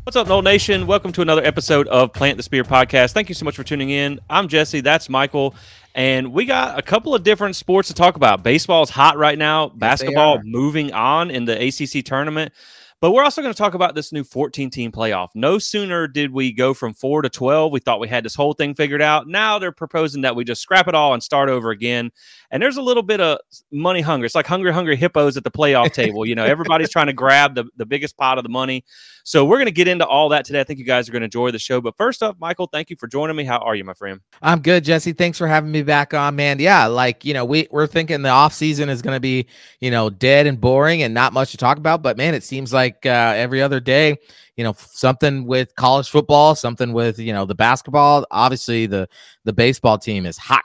What's up, Noel Nation? Welcome to another episode of Plant the Spear podcast. Thank you so much for tuning in. I'm Jesse. That's Michael. And we got a couple of different sports to talk about. Baseball's hot right now. Yes, basketball moving on in the ACC tournament. But we're also going to talk about this new 14-team playoff. No sooner did we go from 4 to 12. We thought we had this whole thing figured out. Now they're proposing that we just scrap it all and start over again. And there's a little bit of money hunger. It's like hungry hippos at the playoff table. You know, everybody's trying to grab the biggest pot of the money. So we're going to get into all that today. I think you guys are going to enjoy the show. But first up, Michael, thank you for joining me. How are you, my friend? I'm good, Jesse. Thanks for having me back on, man. Yeah, like, you know, we're thinking the off season is going to be, you know, dead and boring and not much to talk about. But, man, it seems like every other day, you know, something with college football, something with, you know, the basketball. Obviously, the baseball team is hot.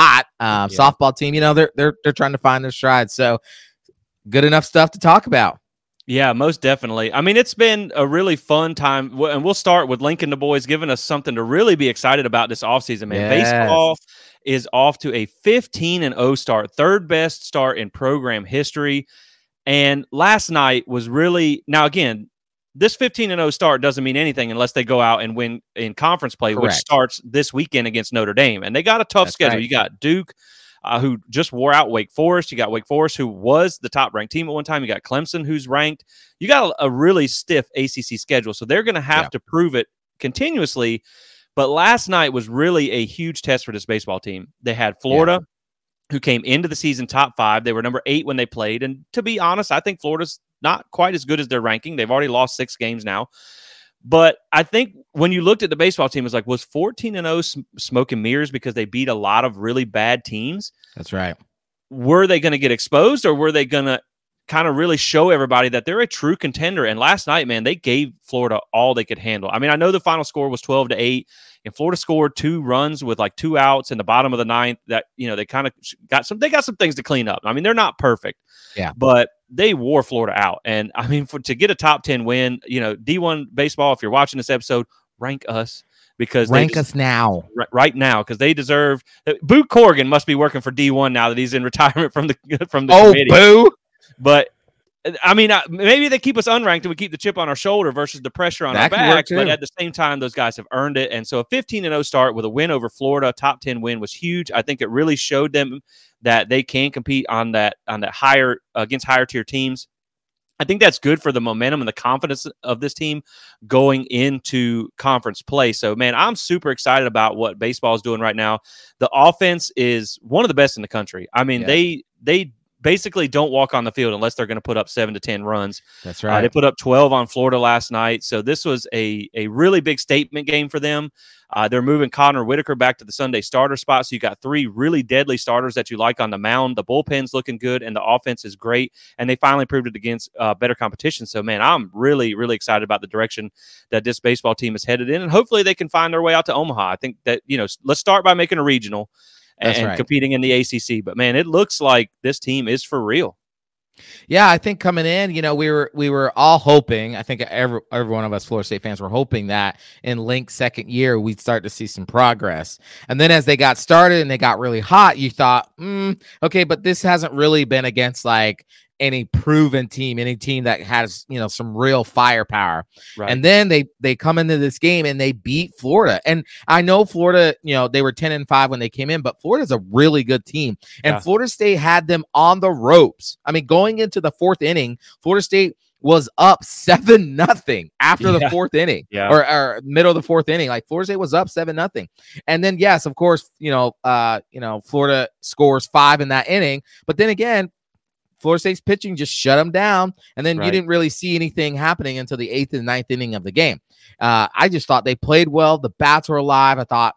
Softball team, you know, they're trying to find their stride. So good enough stuff to talk about. Yeah, most definitely. I mean, it's been a really fun time, and we'll start with Lincoln the boys giving us something to really be excited about this offseason, man. Yes. Baseball is off to a 15-0 start, third best start in program history. And last night was really – now, again, this 15-0 start doesn't mean anything unless they go out and win in conference play, Correct. which starts this weekend against Notre Dame. And they got a tough schedule. Right. You got Duke, who just wore out Wake Forest. You got Wake Forest, who was the top-ranked team at one time. You got Clemson, who's ranked. You got a really stiff ACC schedule, so they're going to have to prove it continuously. But last night was really a huge test for this baseball team. They had Florida, who came into the season top 5. They were number 8 when they played. And to be honest, I think Florida's not quite as good as their ranking. They've already lost 6 games now. But I think when you looked at the baseball team, it was like, was 14-0 smoke and mirrors because they beat a lot of really bad teams? That's right. Were they going to get exposed, or were they going to kind of really show everybody that they're a true contender? And last night, man, they gave Florida all they could handle. I mean, I know the final score was 12-8, and Florida scored 2 runs with like 2 outs in the bottom of the 9th. That, you know, they kind of got some things to clean up. I mean, they're not perfect, but they wore Florida out. And I mean, to get a top 10 win, you know, D1 baseball, if you're watching this episode, rank us. Because rank us now, right now, because they deserve. Boo Corrigan must be working for D1 now that he's in retirement from the committee. Boo! But I mean, maybe they keep us unranked and we keep the chip on our shoulder versus the pressure on our back. But at the same time, those guys have earned it. And so a 15-0 start with a win over Florida, top 10 win, was huge. I think it really showed them that they can compete on that higher against higher tier teams. I think that's good for the momentum and the confidence of this team going into conference play. So, man, I'm super excited about what baseball is doing right now. The offense is one of the best in the country. I mean, they basically don't walk on the field unless they're going to put up 7 to 10 runs. That's right. They put up 12 on Florida last night. So this was a really big statement game for them. They're moving Connor Whitaker back to the Sunday starter spot. So you got 3 really deadly starters that you like on the mound. The bullpen's looking good, and the offense is great. And they finally proved it against better competition. So, man, I'm really, really excited about the direction that this baseball team is headed in. And hopefully they can find their way out to Omaha. I think that, you know, let's start by making a regional and competing in the ACC. But, man, it looks like this team is for real. Yeah, I think coming in, you know, we were all hoping, I think every one of us Florida State fans were hoping that in Link's second year, we'd start to see some progress. And then as they got started and they got really hot, you thought, okay, but this hasn't really been against like any proven team, any team that has, you know, some real firepower. Right. And then they come into this game and they beat Florida. And I know Florida, you know, they were 10-5 when they came in, but Florida's a really good team. And Florida State had them on the ropes. I mean, going into the 4th inning, Florida State was up 7-0 after the 4th inning or middle of the 4th inning. Like Florida State was up 7-0. And then, yes, of course, Florida scores 5 in that inning. But then again, Florida State's pitching just shut them down, and then you didn't really see anything happening until the 8th and 9th inning of the game. I just thought they played well. The bats were alive. I thought,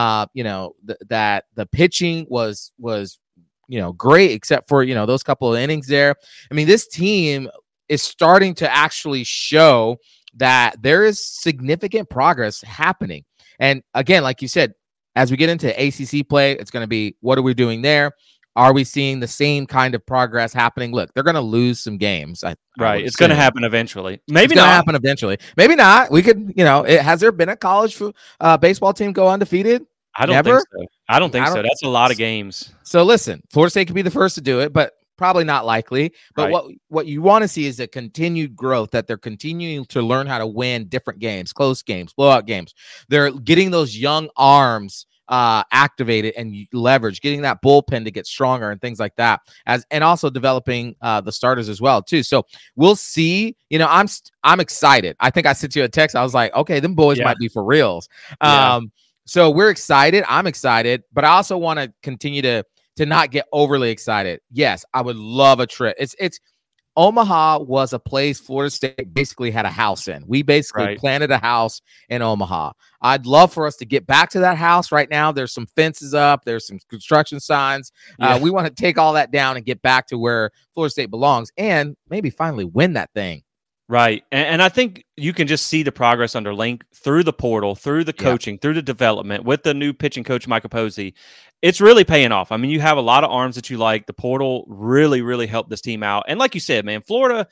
that the pitching was great, except for those couple of innings there. I mean, this team is starting to actually show that there is significant progress happening. And again, like you said, as we get into ACC play, it's going to be, what are we doing there? Are we seeing the same kind of progress happening? Look, they're going to lose some games. It's going to happen eventually. Maybe it's going to happen eventually. Maybe not. We could, has there been a college baseball team go undefeated? I don't think so. I don't think so. That's a lot of games. So listen, Florida State could be the first to do it, but probably not likely. But right. what you want to see is a continued growth, that they're continuing to learn how to win different games, close games, blowout games. They're getting those young arms activated and leverage, getting that bullpen to get stronger and things like that, and also developing the starters as well too. So we'll see. I'm excited. I think I sent you a text. I was like, okay, them boys might be for reals. So we're excited. I'm excited, but I also want to continue to not get overly excited. Yes, I would love a trip. It's Omaha was a place Florida State basically had a house in. We basically planted a house in Omaha. I'd love for us to get back to that house right now. There's some fences up. There's some construction signs. We want to take all that down and get back to where Florida State belongs and maybe finally win that thing. Right. And I think you can just see the progress under Link through the portal, through the coaching, through the development with the new pitching coach, Micah Posey. It's really paying off. I mean, you have a lot of arms that you like. The portal really, really helped this team out. And like you said, man, Florida,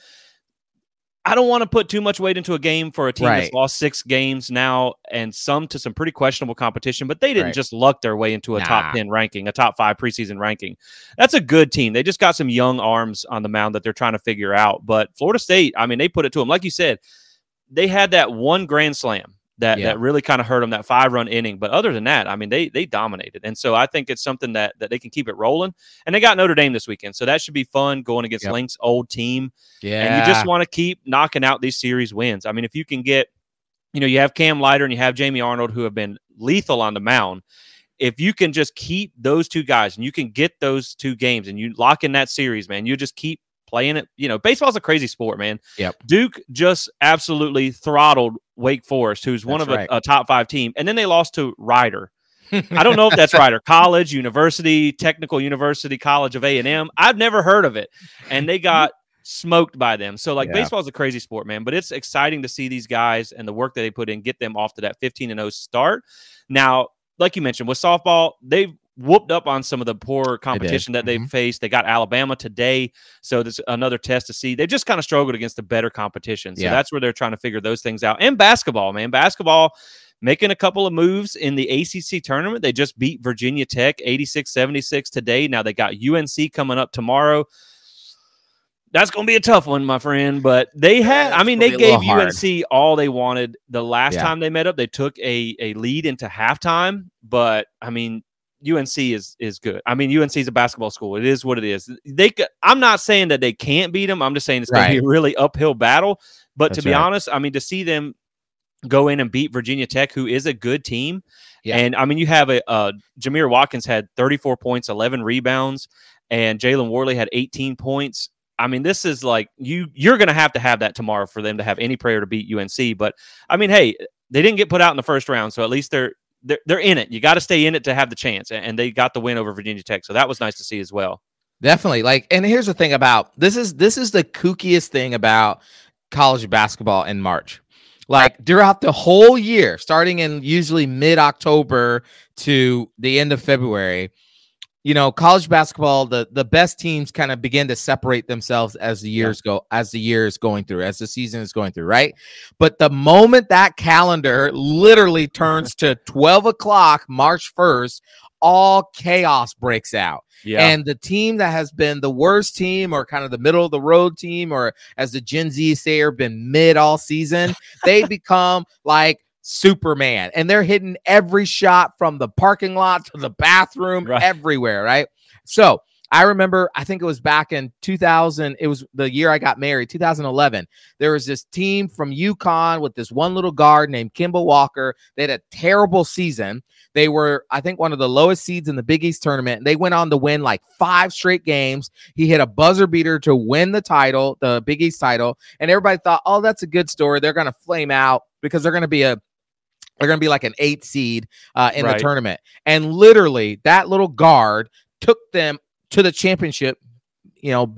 I don't want to put too much weight into a game for a team that's lost 6 games now and some to some pretty questionable competition, but they didn't just luck their way into a top 10 ranking, a top 5 preseason ranking. That's a good team. They just got some young arms on the mound that they're trying to figure out. But Florida State, I mean, they put it to them. Like you said, they had that one grand slam that really kind of hurt them, that 5-run inning. But other than that, I mean, they dominated. And so I think it's something that they can keep it rolling. And they got Notre Dame this weekend. So that should be fun going against Link's old team. Yeah. And you just want to keep knocking out these series wins. I mean, if you can get, you have Cam Leiter and you have Jamie Arnold who have been lethal on the mound. If you can just keep those 2 guys and you can get those 2 games and you lock in that series, man, you just keep playing it. Baseball's a crazy sport, man. Yep. Duke just absolutely throttled Wake Forest, who's one of a top 5 team. And then they lost to Rider. I don't know if that's Rider College, University, Technical University, College of A&M. I've never heard of it. And they got smoked by them. So, baseball is a crazy sport, man. But it's exciting to see these guys and the work that they put in, get them off to that 15-0 start. Now, like you mentioned, with softball, they've whooped up on some of the poor competition that they've faced. They got Alabama today, so there's another test to see. They've just kind of struggled against the better competition. So that's where they're trying to figure those things out. And basketball, man. Basketball making a couple of moves in the ACC tournament. They just beat Virginia Tech 86-76 today. Now they got UNC coming up tomorrow. That's going to be a tough one, my friend. But they gave UNC all they wanted the last time they met up. They took a lead into halftime, but I mean, UNC is good. I mean, UNC is a basketball school. It is what it is. I'm not saying that they can't beat them. I'm just saying it's going to be a really uphill battle. But to be honest, I mean, to see them go in and beat Virginia Tech, who is a good team. Yeah. And I mean, you have Jameer Watkins had 34 points, 11 rebounds, and Jalen Worley had 18 points. I mean, this is like you're going to have that tomorrow for them to have any prayer to beat UNC. But I mean, hey, they didn't get put out in the first round, so at least they're in it. You got to stay in it to have the chance, and they got the win over Virginia Tech, so that was nice to see as well. Definitely. And here's the thing about this is the kookiest thing about college basketball in March. Throughout the whole year, starting in usually mid-October to the end of February, college basketball, the best teams kind of begin to separate themselves as the year is going through, as the season is going through, right? But the moment that calendar literally turns to 12 o'clock, March 1st, all chaos breaks out. Yeah. And the team that has been the worst team or kind of the middle of the road team, or as the Gen Z say, or been mid all season, they become like Superman, and they're hitting every shot from the parking lot to the bathroom, everywhere, right? So I remember, I think it was back in 2000, it was the year I got married, 2011. There was this team from UConn with this one little guard named Kemba Walker. They had a terrible season. They were, I think, one of the lowest seeds in the Big East tournament. And they went on to win like 5 straight games. He hit a buzzer beater to win the title, the Big East title. And everybody thought, oh, that's a good story. They're going to flame out because they're going to be like an 8 seed in the tournament. And literally that little guard took them to the championship, won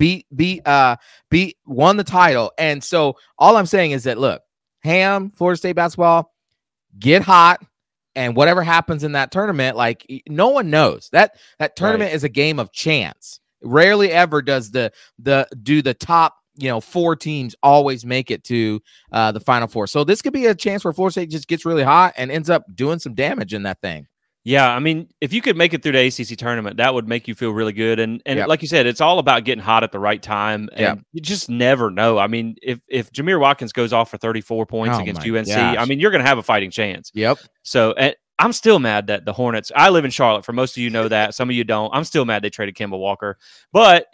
the title. And so all I'm saying is that, look, Florida State basketball, get hot. And whatever happens in that tournament, like, no one knows. That tournament is a game of chance. Rarely ever does the top 4 teams always make it to the Final Four. So this could be a chance where Florida State just gets really hot and ends up doing some damage in that thing. Yeah, I mean, if you could make it through the ACC tournament, that would make you feel really good. And like you said, it's all about getting hot at the right time. And you just never know. I mean, if Jamir Watkins goes off for 34 points against UNC, I mean, you're going to have a fighting chance. Yep. So I'm still mad that the Hornets, I live in Charlotte. For most of you know that. Some of you don't. I'm still mad they traded Kemba Walker. But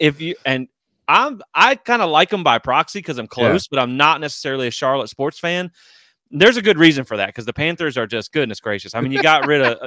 I kind of like them by proxy because I'm close, but I'm not necessarily a Charlotte sports fan. There's a good reason for that because the Panthers are just, goodness gracious. I mean, you got rid of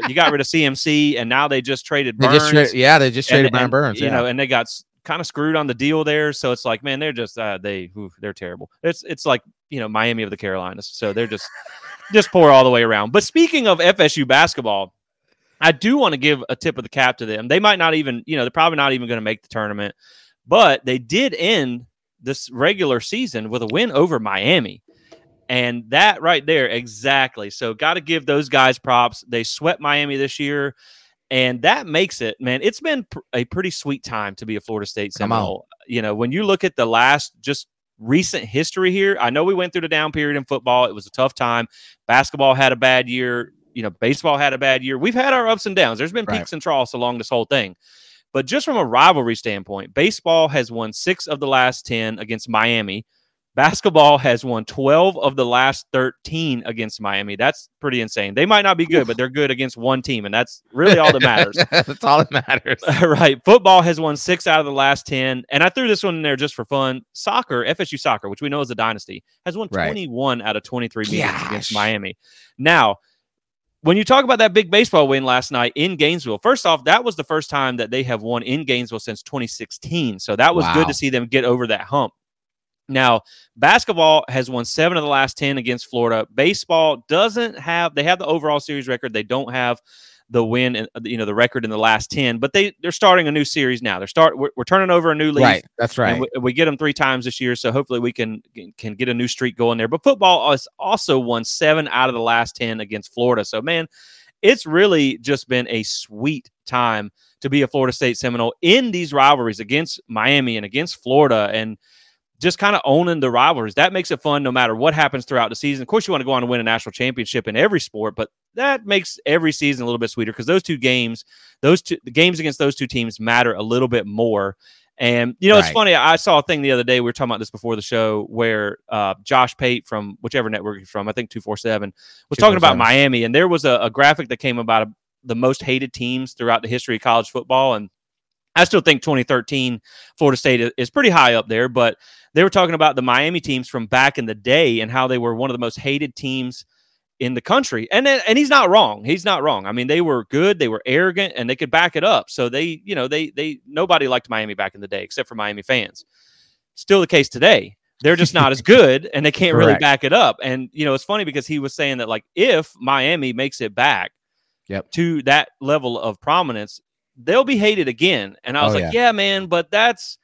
CMC, and now they just traded Burns. They just traded Brian Burns. You know, and they got kind of screwed on the deal there. So it's like, man, they're just they're terrible. It's like, you know, Miami of the Carolinas. So they're just poor all the way around. But speaking of FSU basketball, I do want to give a tip of the cap to them. They might not even, you know, they're probably not even going to make the tournament, but they did end this regular season with a win over Miami. And that right there, exactly. So got to give those guys props. They swept Miami this year, and that makes it, man, it's been a pretty sweet time to be a Florida State Seminole. You know, when you look at the last just recent history here, I know we went through the down period in football. It was a tough time. Basketball had a bad year. You know, baseball had a bad year. We've had our ups and downs. There's been peaks and troughs along this whole thing. But just from a rivalry standpoint, baseball has won 6 of the last 10 against Miami. Basketball has won 12 of the last 13 against Miami. That's pretty insane. They might not be good, but they're good against one team, and that's really all that matters. That's all that matters. Right. Football has won 6 out of the last 10, and I threw this one in there just for fun. Soccer, FSU soccer, which we know is a dynasty, has won 21 out of 23 meetings against Miami. Now, when you talk about that big baseball win last night in Gainesville, first off, that was the first time that they have won in Gainesville since 2016, so that was good to see them get over that hump. Now, basketball has won 7 of the last 10 against Florida. Baseball doesn't have, they have the overall series record. They don't have the win and, you know, the record in the last 10, but they're starting a new series now. We're turning over a new leaf. Right. That's right. And we get them 3 times this year. So hopefully we can get a new streak going there. But football has also won 7 out of the last 10 against Florida. So, man, it's really just been a sweet time to be a Florida State Seminole in these rivalries against Miami and against Florida, and just kind of owning the rivalries. That makes it fun no matter what happens throughout the season. Of course, you want to go on and win a national championship in every sport, but that makes every season a little bit sweeter because the games against those two teams matter a little bit more. And, you know, It's funny. I saw a thing the other day. We were talking about this before the show where Josh Pate from whichever network he's from, I think 247, was talking about Miami. And there was a graphic that came about the most hated teams throughout the history of college football. And I still think 2013 Florida State is pretty high up there, but they were talking about the Miami teams from back in the day and how they were one of the most hated teams in the country. And he's not wrong. He's not wrong. I mean, they were good, they were arrogant, and they could back it up. So they nobody liked Miami back in the day except for Miami fans. Still the case today. They're just not as good, and they can't really back it up. And, you know, it's funny because he was saying that, like, if Miami makes it back to that level of prominence, they'll be hated again. And I was yeah, man, but that's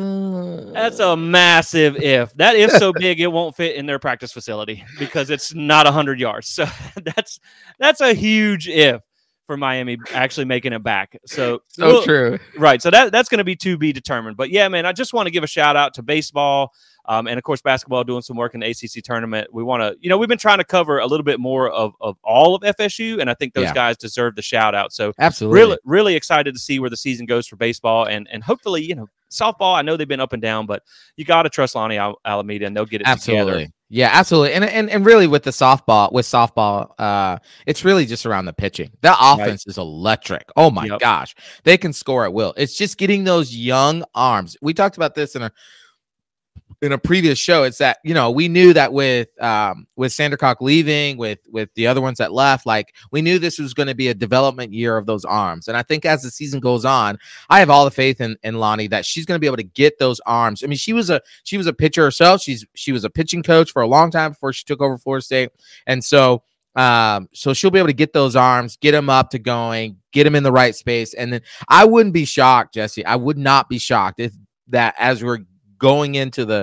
a massive if. That if's so big it won't fit in their practice facility because it's not 100 yards. So that's a huge if for Miami actually making it back. So true. Right. So that's going to be to be determined. But yeah, man, I just want to give a shout out to baseball. And of course, basketball doing some work in the ACC tournament. We want to, you know, we've been trying to cover a little bit more of all of FSU, and I think those guys deserve the shout out. So absolutely, really excited to see where the season goes for baseball, and hopefully, you know, softball. I know they've been up and down, but you got to trust Lonnie Alameda, and they'll get it together. Yeah, absolutely. And really with softball, it's really just around the pitching. The offense is electric. Oh my gosh. They can score at will. It's just getting those young arms. We talked about this in a previous show. It's that, you know, we knew that with Sandercock leaving, with the other ones that left, like, we knew this was going to be a development year of those arms. And I think as the season goes on, I have all the faith in Lonnie that she's going to be able to get those arms. I mean, she was a pitcher herself. She was a pitching coach for a long time before she took over Florida State. And so she'll be able to get those arms, get them up to going, get them in the right space. And then I wouldn't be shocked, Jesse. I would not be shocked if that, as we're going into the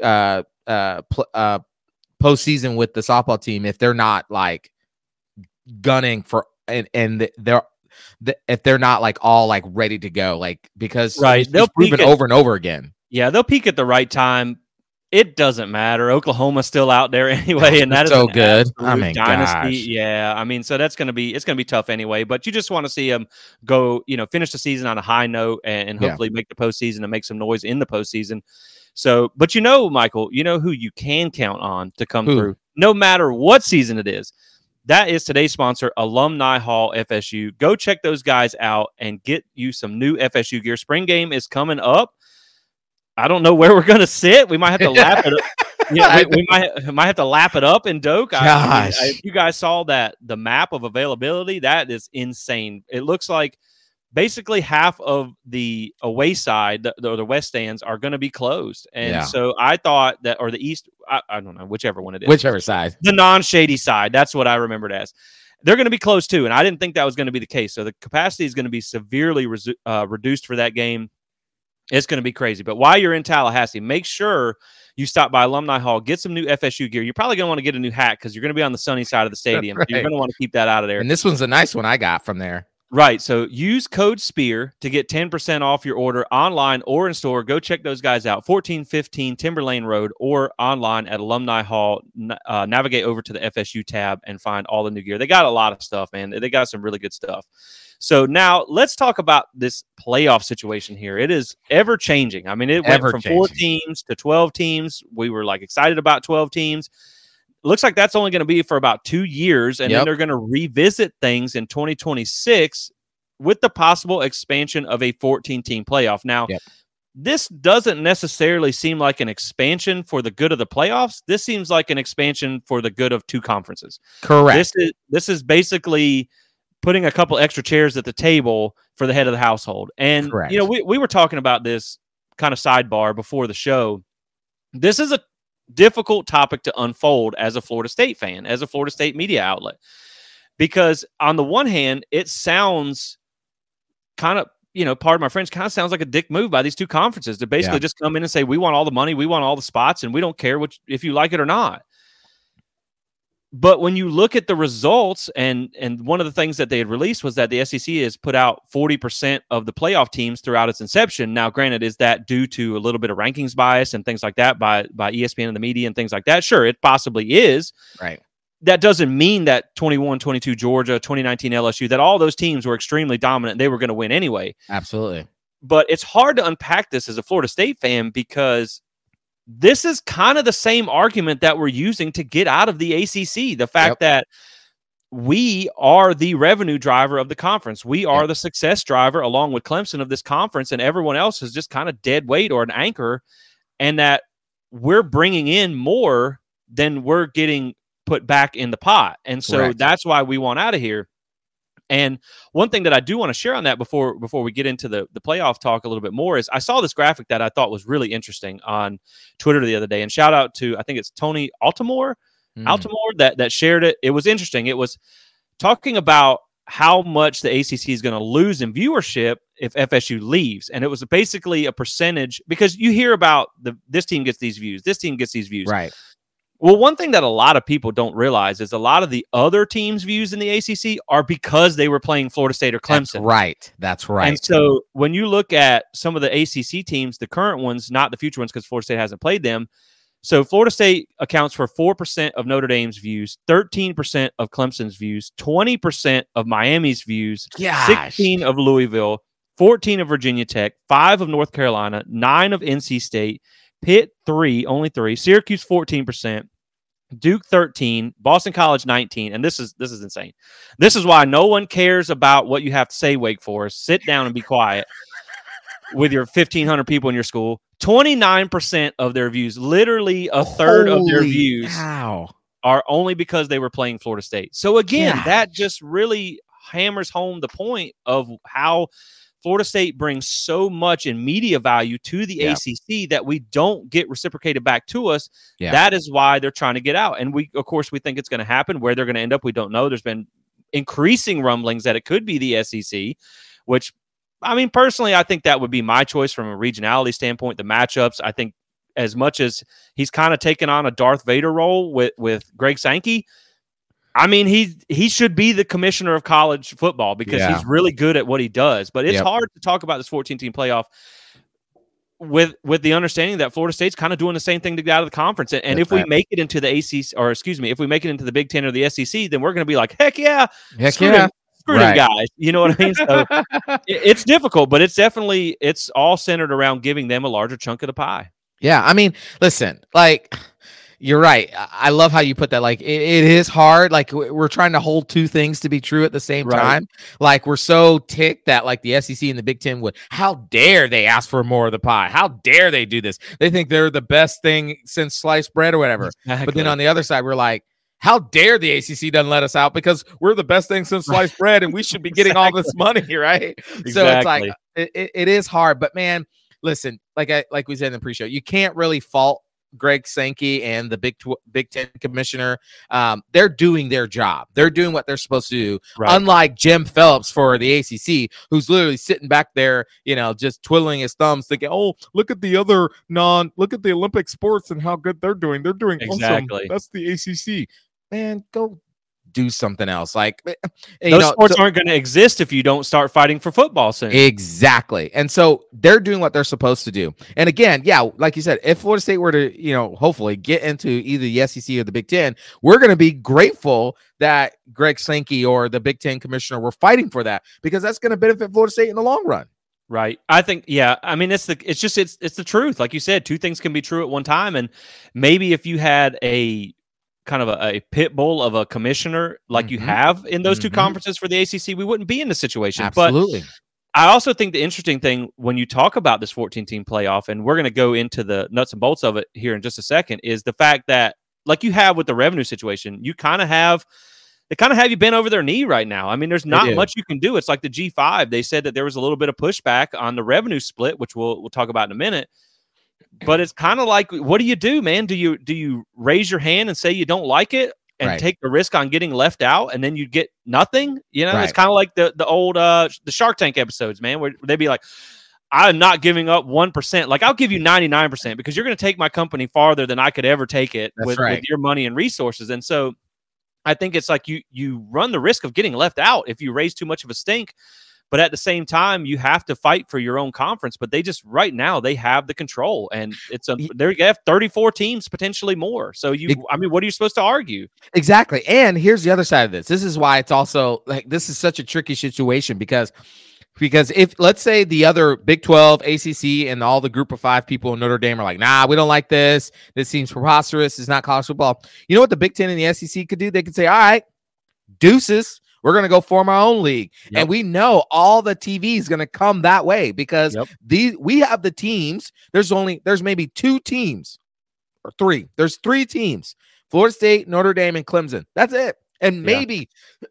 postseason with the softball team, if they're not like gunning for and if they're not like all like ready to go, like, because they'll prove it over and over again. Yeah, they'll peak at the right time. It doesn't matter. Oklahoma's still out there anyway, and that is so good. I mean, dynasty. gosh. Yeah, I mean, so it's gonna be tough anyway. But you just want to see them go, finish the season on a high note and hopefully make the postseason and make some noise in the postseason. So, but Michael, who you can count on to come through, no matter what season it is. That is today's sponsor, Alumni Hall FSU. Go check those guys out and get you some new FSU gear. Spring game is coming up. I don't know where we're going to sit. We might have to lap it up. We might have to lap it up in Doak. If you guys saw the map of availability, that is insane. It looks like basically half of the away side, the west stands, are going to be closed. And so I thought that, or the east, I don't know, whichever one it is. Whichever side. The non-shady side. That's what I remembered as. They're going to be closed too. And I didn't think that was going to be the case. So the capacity is going to be severely reduced for that game. It's going to be crazy. But while you're in Tallahassee, make sure you stop by Alumni Hall, get some new FSU gear. You're probably going to want to get a new hat because you're going to be on the sunny side of the stadium. Right. So you're going to want to keep that out of there. And this one's a nice one I got from there. Right. So use code SPEAR to get 10% off your order online or in store. Go check those guys out. 1415 Timberlane Road or online at Alumni Hall. Navigate over to the FSU tab and find all the new gear. They got a lot of stuff, man. They got some really good stuff. So now let's talk about this playoff situation here. It is ever changing. I mean, it went from 4 teams to 12 teams. We were excited about 12 teams. Looks like that's only going to be for about 2 years, and then they're going to revisit things in 2026 with the possible expansion of a 14-team playoff. Now, this doesn't necessarily seem like an expansion for the good of the playoffs. This seems like an expansion for the good of 2 conferences. Correct. This is basically putting a couple extra chairs at the table for the head of the household. And, we were talking about this kind of sidebar before the show. This is a difficult topic to unfold as a Florida State fan, as a Florida State media outlet, because on the one hand, it sounds kind of, pardon my French, kind of sounds like a dick move by these 2 conferences to basically just come in and say, we want all the money, we want all the spots, and we don't care if you like it or not. But when you look at the results, and one of the things that they had released was that the SEC has put out 40% of the playoff teams throughout its inception. Now, granted, is that due to a little bit of rankings bias and things like that by ESPN and the media and things like that? Sure, it possibly is. Right. That doesn't mean that 21-22 Georgia, 2019 LSU, that all those teams were extremely dominant and they were going to win anyway. Absolutely. But it's hard to unpack this as a Florida State fan because this is kind of the same argument that we're using to get out of the ACC. The fact that we are the revenue driver of the conference. We are the success driver along with Clemson of this conference, and everyone else is just kind of dead weight or an anchor, and that we're bringing in more than we're getting put back in the pot. And so that's why we want out of here. And one thing that I do want to share on that before we get into the playoff talk a little bit more is I saw this graphic that I thought was really interesting on Twitter the other day. And shout out to, I think it's Tony Altamore that shared it. It was interesting. It was talking about how much the ACC is going to lose in viewership if FSU leaves. And it was basically a percentage, because you hear about this team gets these views, this team gets these views. Right. Well, one thing that a lot of people don't realize is a lot of the other teams' views in the ACC are because they were playing Florida State or Clemson. That's right. And so when you look at some of the ACC teams, the current ones, not the future ones because Florida State hasn't played them. So Florida State accounts for 4% of Notre Dame's views, 13% of Clemson's views, 20% of Miami's views, 16% of Louisville, 14% of Virginia Tech, 5% of North Carolina, 9% of NC State, Pitt 3%, only 3%, Syracuse 14%, Duke 13%, Boston College 19%, and this is insane. This is why no one cares about what you have to say, Wake Forest. Sit down and be quiet with your 1,500 people in your school. 29% of their views, literally a third of their views, are only because they were playing Florida State. So again, that just really hammers home the point of how Florida State brings so much in media value to the ACC that we don't get reciprocated back to us. That is why they're trying to get out. And we think it's going to happen. Where they're going to end up, we don't know. There's been increasing rumblings that it could be the SEC, which, I mean, personally, I think that would be my choice from a regionality standpoint. The matchups, I think, as much as he's kind of taken on a Darth Vader role with Greg Sankey, I mean, he should be the commissioner of college football because he's really good at what he does. But it's hard to talk about this 14-team playoff with the understanding that Florida State's kind of doing the same thing to get out of the conference. And if we make it into the ACC, or excuse me, if we make it into the Big Ten or the SEC, then we're going to be like, heck yeah. Screw them guys. You know what I mean? So it's difficult, but it's all centered around giving them a larger chunk of the pie. Yeah. I mean, listen, like, you're right. I love how you put that. Like, it is hard. Like, we're trying to hold two things to be true at the same time. Like, we're so ticked that like the SEC and the Big Ten would, how dare they ask for more of the pie? How dare they do this? They think they're the best thing since sliced bread or whatever. Exactly. But then on the other side, we're like, how dare the ACC doesn't let us out because we're the best thing since sliced bread and we should be getting all this money, right? Exactly. So it's like, it is hard. But man, listen, like we said in the pre-show, you can't really fault Greg Sankey and the Big Ten commissioner. They're doing their job. They're doing what they're supposed to do. Right. Unlike Jim Phillips for the ACC, who's literally sitting back there, just twiddling his thumbs, thinking, "Oh, look at the Olympic sports and how good they're doing. They're doing exactly awesome. That's the ACC." Man, go do something else. Like, those sports aren't going to exist if you don't start fighting for football soon. Exactly. And so they're doing what they're supposed to do. And again, yeah, like you said, if Florida State were to, hopefully get into either the SEC or the Big Ten, we're going to be grateful that Greg Sankey or the Big Ten commissioner were fighting for that, because that's going to benefit Florida State in the long run. Right. I think, yeah. I mean, it's the truth. Like you said, two things can be true at one time. And maybe if you had a kind of a pit bull of a commissioner like you have in those two conferences for the ACC, we wouldn't be in this situation. Absolutely. But I also think the interesting thing when you talk about this 14-team playoff, and we're going to go into the nuts and bolts of it here in just a second, is the fact that, like you have with the revenue situation, they kind of have you bent over their knee right now. I mean, there's not much you can do. It's like the G5. They said that there was a little bit of pushback on the revenue split, which we'll talk about in a minute. But it's kind of like, what do you do, man? Do you raise your hand and say you don't like it and take the risk on getting left out, and then you get nothing? It's kind of like the old the Shark Tank episodes, man, where they'd be like, I'm not giving up 1%. Like, I'll give you 99% because you're going to take my company farther than I could ever take it with your money and resources. And so I think it's like you run the risk of getting left out if you raise too much of a stink. But at the same time, you have to fight for your own conference. But they just right now they have the control, and they have 34 teams, potentially more. So what are you supposed to argue? Exactly. And here's the other side of this. This is why it's also like, this is such a tricky situation because if, let's say, the other Big 12, ACC, and all the group of 5 people in Notre Dame are like, nah, we don't like this. This seems preposterous. It's not college football. You know what the Big 10 and the SEC could do? They could say, all right, deuces. We're going to go form our own league. Yep. And we know all the TV is going to come that way because we have the teams. There's maybe 2 teams or 3. There's 3 teams: Florida State, Notre Dame, and Clemson. That's it. And maybe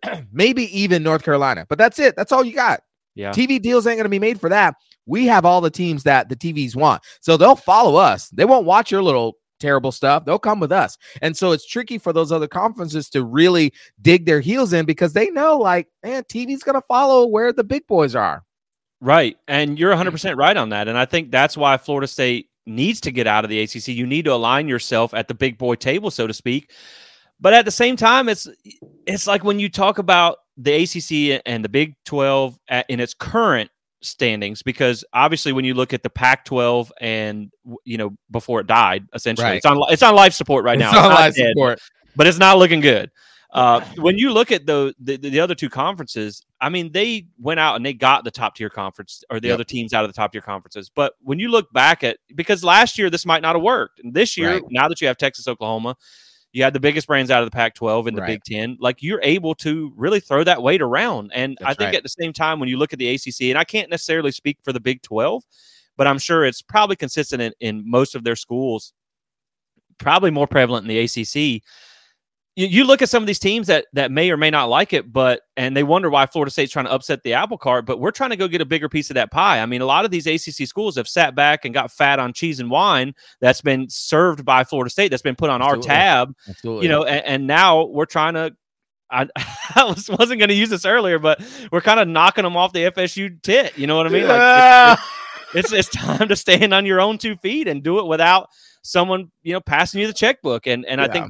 even North Carolina. But that's it. That's all you got. Yeah. TV deals ain't going to be made for that. We have all the teams that the TVs want. So they'll follow us. They won't watch your little terrible stuff. They'll come with us. And so it's tricky for those other conferences to really dig their heels in because they know, like, man, TV's going to follow where the big boys are. Right. And you're 100% right on that. And I think that's why Florida State needs to get out of the ACC. You need to align yourself at the big boy table, so to speak. But at the same time, it's like when you talk about the ACC and the Big 12 in its current standings, because obviously when you look at the Pac-12 and before it died, essentially it's on life support right now. It's on life support, but it's not looking good. When you look at the other 2 conferences, I mean, they went out and they got the top tier conference or the other teams out of the top tier conferences. But when you look back because last year this might not have worked, and this year now that you have Texas, Oklahoma, you had the biggest brands out of the Pac-12 and the Big Ten. Like, you're able to really throw that weight around. And I think at the same time, when you look at the ACC, and I can't necessarily speak for the Big 12, but I'm sure it's probably consistent in most of their schools, probably more prevalent in the ACC. You look at some of these teams that may or may not like it, and they wonder why Florida State's trying to upset the apple cart, but we're trying to go get a bigger piece of that pie. I mean, a lot of these ACC schools have sat back and got fat on cheese and wine that's been served by Florida State, that's been put on our tab, and now we're trying to, I wasn't going to use this earlier, but we're kind of knocking them off the FSU tit. You know what I mean? Like, it's time to stand on your own 2 feet and do it without someone, passing you the checkbook. And I think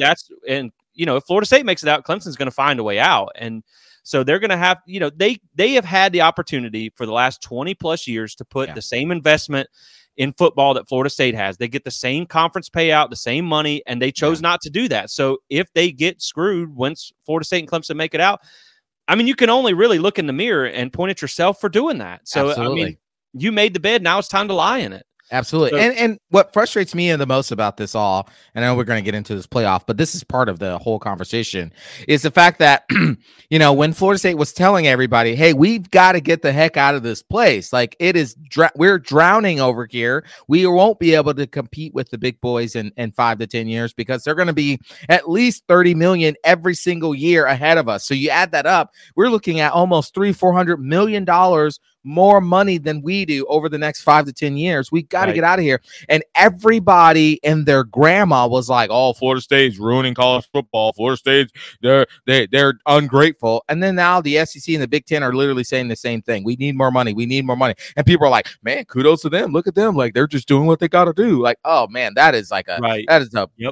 if Florida State makes it out, Clemson's going to find a way out. And so they're going to have, they have had the opportunity for the last 20 plus years to put the same investment in football that Florida State has. They get the same conference payout, the same money, and they chose not to do that. So if they get screwed once Florida State and Clemson make it out, I mean, you can only really look in the mirror and point at yourself for doing that. So, Absolutely. I mean, you made the bed. Now it's time to lie in it. Absolutely. So, and what frustrates me the most about this all, and I know we're going to get into this playoff, but this is part of the whole conversation, is the fact that, when Florida State was telling everybody, hey, we've got to get the heck out of this place. Like it is, we're drowning over here. We won't be able to compete with the big boys in 5 to 10 years because they're going to be at least 30 million every single year ahead of us. So you add that up, we're looking at almost $300-400 million more money than we do over the next 5 to 10 years. We got to get out of here. And everybody and their grandma was like, oh, Florida State's ruining college football. Florida State's they're ungrateful. And then now the SEC and the Big Ten are literally saying the same thing. We need more money. We need more money. And people are like, man, kudos to them. Look at them. Like they're just doing what they got to do. Like, oh man, that is like that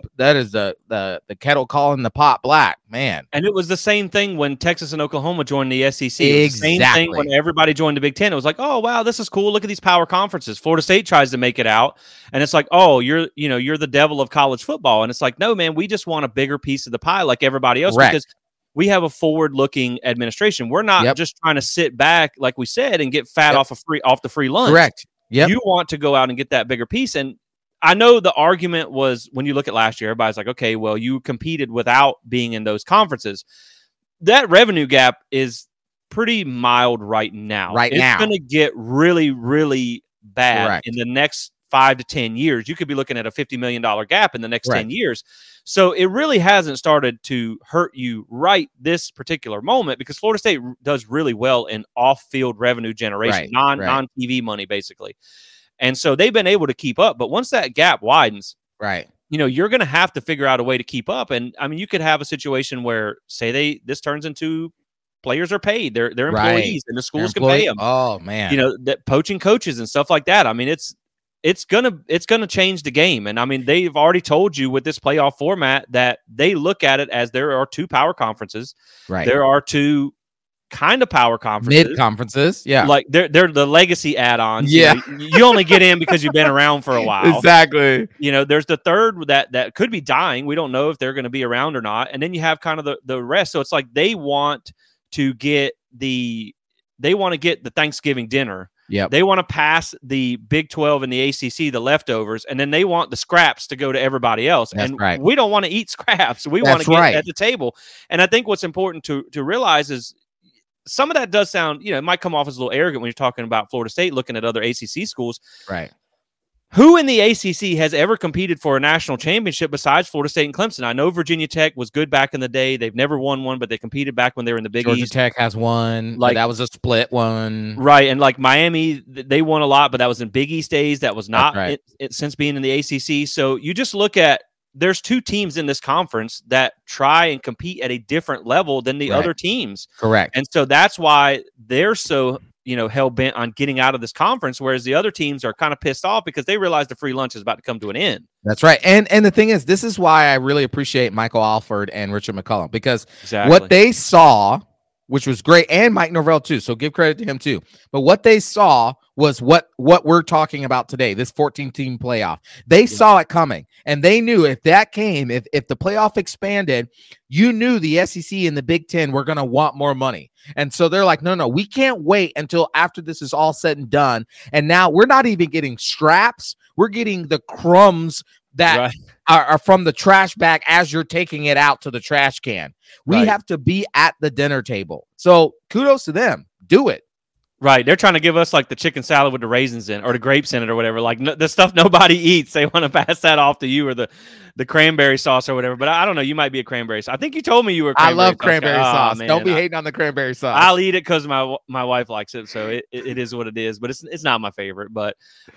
is the kettle calling the pot black, man. And it was the same thing when Texas and Oklahoma joined the SEC. It was the same thing when everybody joined the Big Ten. It was like, oh wow, this is cool. Look at these power conferences. Florida State tries to make it out, and it's like, oh, you're the devil of college football. And it's like, no, man, we just want a bigger piece of the pie like everybody else. Correct. Because we have a forward-looking administration. We're not just trying to sit back, like we said, and get fat off the free lunch. Correct. Yep. You want to go out and get that bigger piece. And I know the argument was when you look at last year, everybody's like, okay, well, you competed without being in those conferences. That revenue gap is pretty mild right now. It's going to get really, really bad in the next 5 to 10 years. You could be looking at a $50 million gap in the next 10 years. So it really hasn't started to hurt you right this particular moment because Florida State does really well in off-field revenue generation, non-TV money, basically. And so they've been able to keep up. But once that gap widens, you're going to have to figure out a way to keep up. And I mean, you could have a situation where, say, this turns into players are paid, they're employees, and the schools can pay them. Oh man, that poaching coaches and stuff like that. I mean, it's gonna change the game. And I mean, they've already told you with this playoff format that they look at it as there are 2 power conferences. Right. There are 2 kind of power conferences, mid conferences, like they're the legacy add-ons. You only get in because you've been around for a while. Exactly. There's the third that could be dying. We don't know if they're going to be around or not. And then you have kind of the rest. So it's like they want to get the Thanksgiving dinner. Yep. They want to pass the Big 12 and the ACC, the leftovers, and then they want the scraps to go to everybody else. That's and we don't want to eat scraps. We want to get at the table. And I think what's important to realize is some of that does sound, it might come off as a little arrogant when you're talking about Florida State looking at other ACC schools. Right. Who in the ACC has ever competed for a national championship besides Florida State and Clemson? I know Virginia Tech was good back in the day. They've never won one, but they competed back when they were in the Big East. Georgia Tech has one. Like that was a split one. Right. And like Miami, they won a lot, but that was in Big East days. That was not since being in the ACC. So you just look at, there's 2 teams in this conference that try and compete at a different level than the other teams. Correct. And so that's why they're so hell-bent on getting out of this conference, whereas the other teams are kind of pissed off because they realize the free lunch is about to come to an end. That's right. And the thing is, this is why I really appreciate Michael Alford and Richard McCollum, because what they saw, which was great, and Mike Norvell too, so give credit to him too, but what they saw was what we're talking about today, this 14-team playoff. They saw it coming, and they knew if that came, if the playoff expanded, you knew the SEC and the Big Ten were going to want more money. And so they're like, no, we can't wait until after this is all said and done. And now we're not even getting scraps. We're getting the crumbs that are from the trash bag as you're taking it out to the trash can. We have to be at the dinner table. So kudos to them. Do it. Right. They're trying to give us like the chicken salad with the raisins in or the grapes in it or whatever. Like the stuff nobody eats. They want to pass that off to you or the cranberry sauce or whatever. But I don't know. You might be a cranberry sauce. I think you told me you were I love cranberry sauce. Don't be hating on the cranberry sauce. I'll eat it because my wife likes it. So it is what it is. But it's not my favorite. But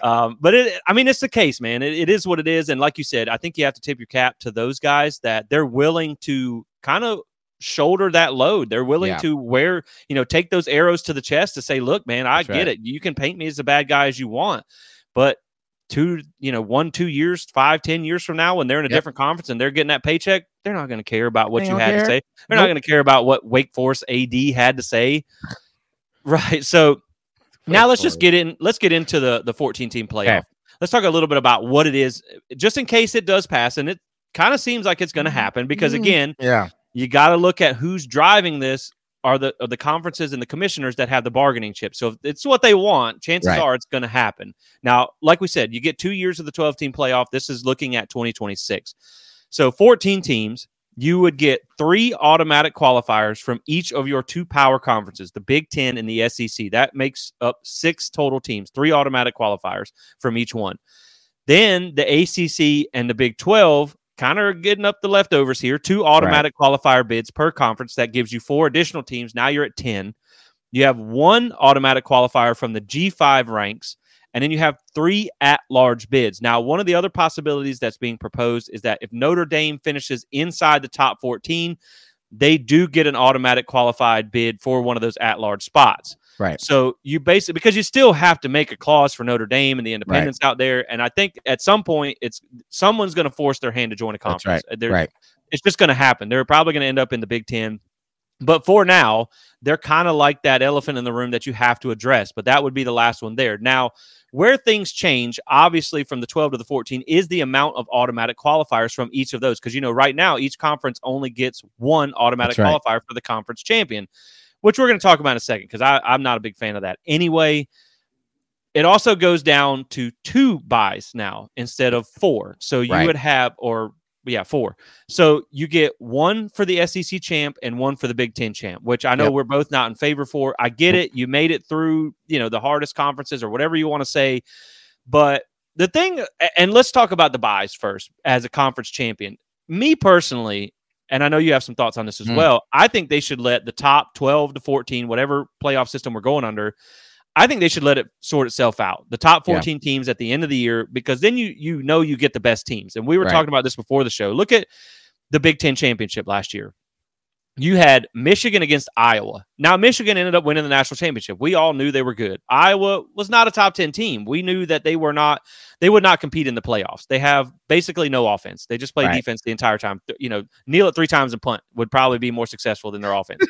it's the case, man. It is what it is. And like you said, I think you have to tip your cap to those guys that they're willing to kind of shoulder that load. They're willing to wear, take those arrows to the chest to say, look, man, I get it. You can paint me as a bad guy as you want, but 1, 2 years, 5, 10 years from now, when they're in a different conference and they're getting that paycheck, they're not going to care about what you had to say. They're not going to care about what Wake Forest AD had to say. Right. So now let's get into the 14-team playoff. Okay. let's talk a little bit about what it is, just in case it does pass. And it kind of seems like it's going to happen because, again, you got to look at who's driving this are the conferences and the commissioners that have the bargaining chip. So if it's what they want, chances are it's going to happen. Now, like we said, you get 2 years of the 12-team playoff. This is looking at 2026. So 14 teams. You would get 3 automatic qualifiers from each of your 2 power conferences, the Big Ten and the SEC. That makes up 6 total teams, 3 automatic qualifiers from each one. Then the ACC and the Big 12 kind of are getting up the leftovers here, 2 automatic qualifier bids per conference. That gives you 4 additional teams. Now you're at 10. You have 1 automatic qualifier from the G5 ranks. And then you have 3 at-large bids. Now, one of the other possibilities that's being proposed is that if Notre Dame finishes inside the top 14, they do get an automatic qualified bid for one of those at-large spots. Right. So you basically, because you still have to make a clause for Notre Dame and the independents out there. And I think at some point, someone's going to force their hand to join a conference. That's right. It's just going to happen. They're probably going to end up in the Big Ten. But for now, they're kind of like that elephant in the room that you have to address. But that would be the last one there. Now, where things change, obviously, from the 12 to the 14 is the amount of automatic qualifiers from each of those. Because, right now, each conference only gets 1 automatic qualifier for the conference champion, which we're going to talk about in a second because I'm not a big fan of that. Anyway, it also goes down to 2 buys now instead of 4. So you would have, 4. So you get 1 for the SEC champ and 1 for the Big Ten champ, which I know we're both not in favor for. I get it. You made it through, the hardest conferences or whatever you want to say. But the thing, and let's talk about the buys first as a conference champion. Me personally, and I know you have some thoughts on this as well, I think they should let the top 12 to 14, whatever playoff system we're going under, I think they should let it sort itself out. The top 14 teams at the end of the year, because then you get the best teams. And we were talking about this before the show. Look at the Big Ten championship last year. You had Michigan against Iowa. Now, Michigan ended up winning the national championship. We all knew they were good. Iowa was not a top 10 team. We knew that they would not compete in the playoffs. They have basically no offense. They just play defense the entire time. Kneel it 3 times and punt would probably be more successful than their offense.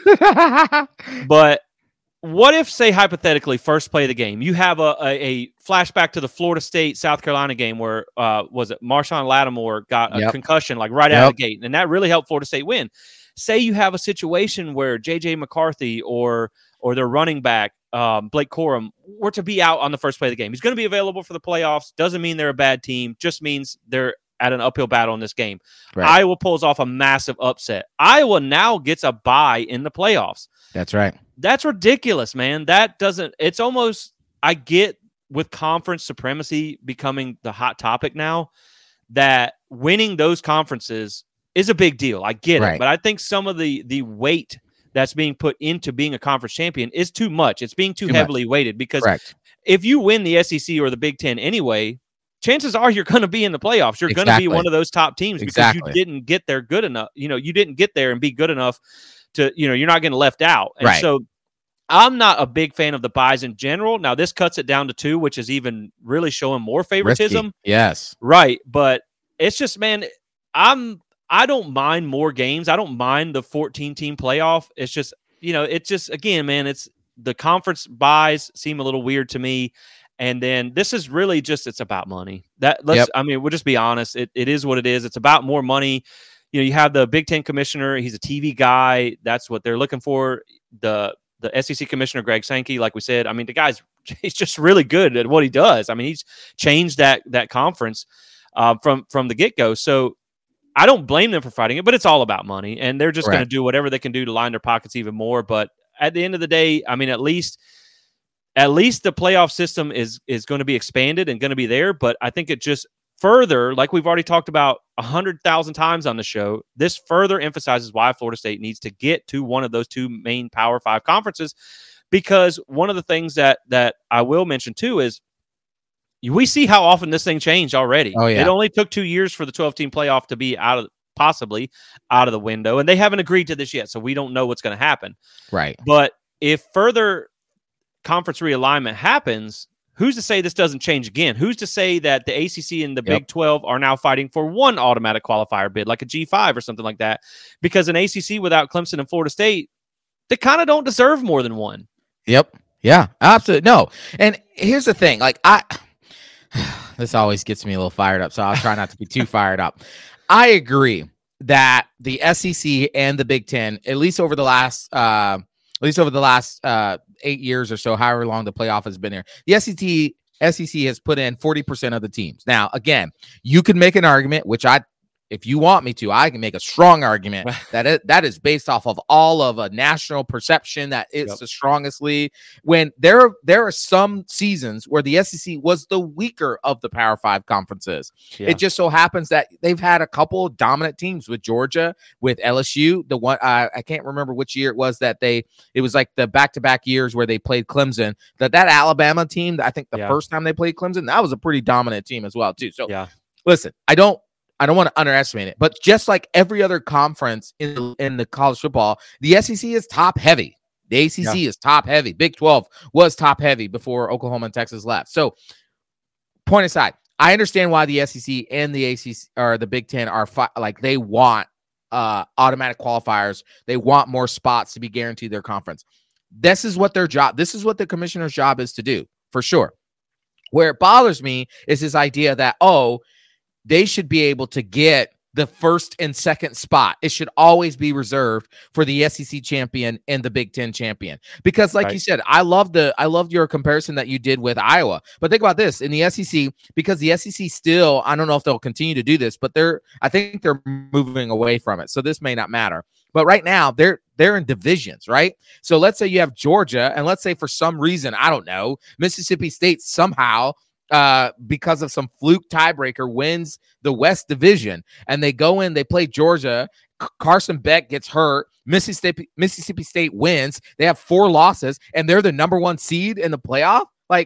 But what if, say, hypothetically, first play of the game, you have a flashback to the Florida State, South Carolina game where, Marshawn Lattimore got a concussion right out of the gate, and that really helped Florida State win. Say you have a situation where J.J. McCarthy or their running back, Blake Corum, were to be out on the first play of the game. He's going to be available for the playoffs. Doesn't mean they're a bad team. Just means they're at an uphill battle in this game. Iowa pulls off a massive upset. Iowa now gets a bye in the playoffs. That's right. That's ridiculous, man. It's almost, I get with conference supremacy becoming the hot topic now, that winning those conferences is a big deal. I get it. But I think some of the weight that's being put into being a conference champion is too much. It's being too heavily weighted because if you win the SEC or the Big Ten anyway, chances are you're going to be in the playoffs. You're going to be one of those top teams because you didn't get there good enough. You didn't get there and be good enough to, you're not getting left out. And so I'm not a big fan of the buys in general. Now, this cuts it down to 2, which is even really showing more favoritism. Risky. Yes. Right. But it's just, man, I don't mind more games. I don't mind the 14-team playoff. It's just, again, man, it's the conference buys seem a little weird to me. And then this is really just, it's about money. We'll just be honest. It is what it is. It's about more money. You have the Big Ten commissioner. He's a TV guy. That's what they're looking for. The SEC commissioner, Greg Sankey, like we said, he's just really good at what he does. He's changed that conference from the get-go. So I don't blame them for fighting it, but it's all about money. And they're just going to do whatever they can do to line their pockets even more. But at the end of the day, at least the playoff system is going to be expanded and going to be there. But I think it just further, like we've already talked about 100,000 times on the show, this further emphasizes why Florida State needs to get to one of those 2 main Power 5 conferences. Because one of the things that I will mention too is we see how often this thing changed already. Oh, yeah. It only took 2 years for the 12-team playoff to be possibly out of the window, and they haven't agreed to this yet, so we don't know what's going to happen. Right. But if further conference realignment happens, who's to say this doesn't change again? Who's to say that the ACC and the Big 12 are now fighting for 1 automatic qualifier bid, like a G5 or something like that? Because an ACC without Clemson and Florida State, they kind of don't deserve more than 1. Yep. Yeah, absolutely. No. And here's the thing. This always gets me a little fired up, so I'll try not to be too fired up. I agree that the SEC and the Big Ten, at least over the last 8 years or so, however long the playoff has been there, the SEC has put in 40% of the teams. Now, again, you can make an argument, which if you want me to, I can make a strong argument that is based off of all of a national perception that it's the strongest league. When there are some seasons where the SEC was the weaker of the Power 5 conferences. Yeah. It just so happens that they've had a couple of dominant teams with Georgia, with LSU. The one I can't remember which year it was that it was like the back-to-back years where they played Clemson. That Alabama team, I think the first time they played Clemson, that was a pretty dominant team as well too. So listen, I don't want to underestimate it, but just like every other conference in the college football, the SEC is top heavy. The ACC is top heavy. Big 12 was top heavy before Oklahoma and Texas left. So, point aside, I understand why the SEC and the ACC or the Big 10 are they want automatic qualifiers. They want more spots to be guaranteed their conference. This is what their job. This is what the commissioner's job is to do, for sure. Where it bothers me is this idea that they should be able to get the first and second spot. It should always be reserved for the SEC champion and the Big Ten champion. Because like you said, I loved your comparison that you did with Iowa. But think about this in the SEC, because the SEC still, I don't know if they'll continue to do this, but I think they're moving away from it. So this may not matter. But right now they're in divisions, right? So let's say you have Georgia, and let's say for some reason, I don't know, Mississippi State somehow because of some fluke tiebreaker wins the West Division, and they go in, they play Georgia. Carson Beck gets hurt. Mississippi State wins. They have 4 losses, and they're the number 1 seed in the playoff. Like,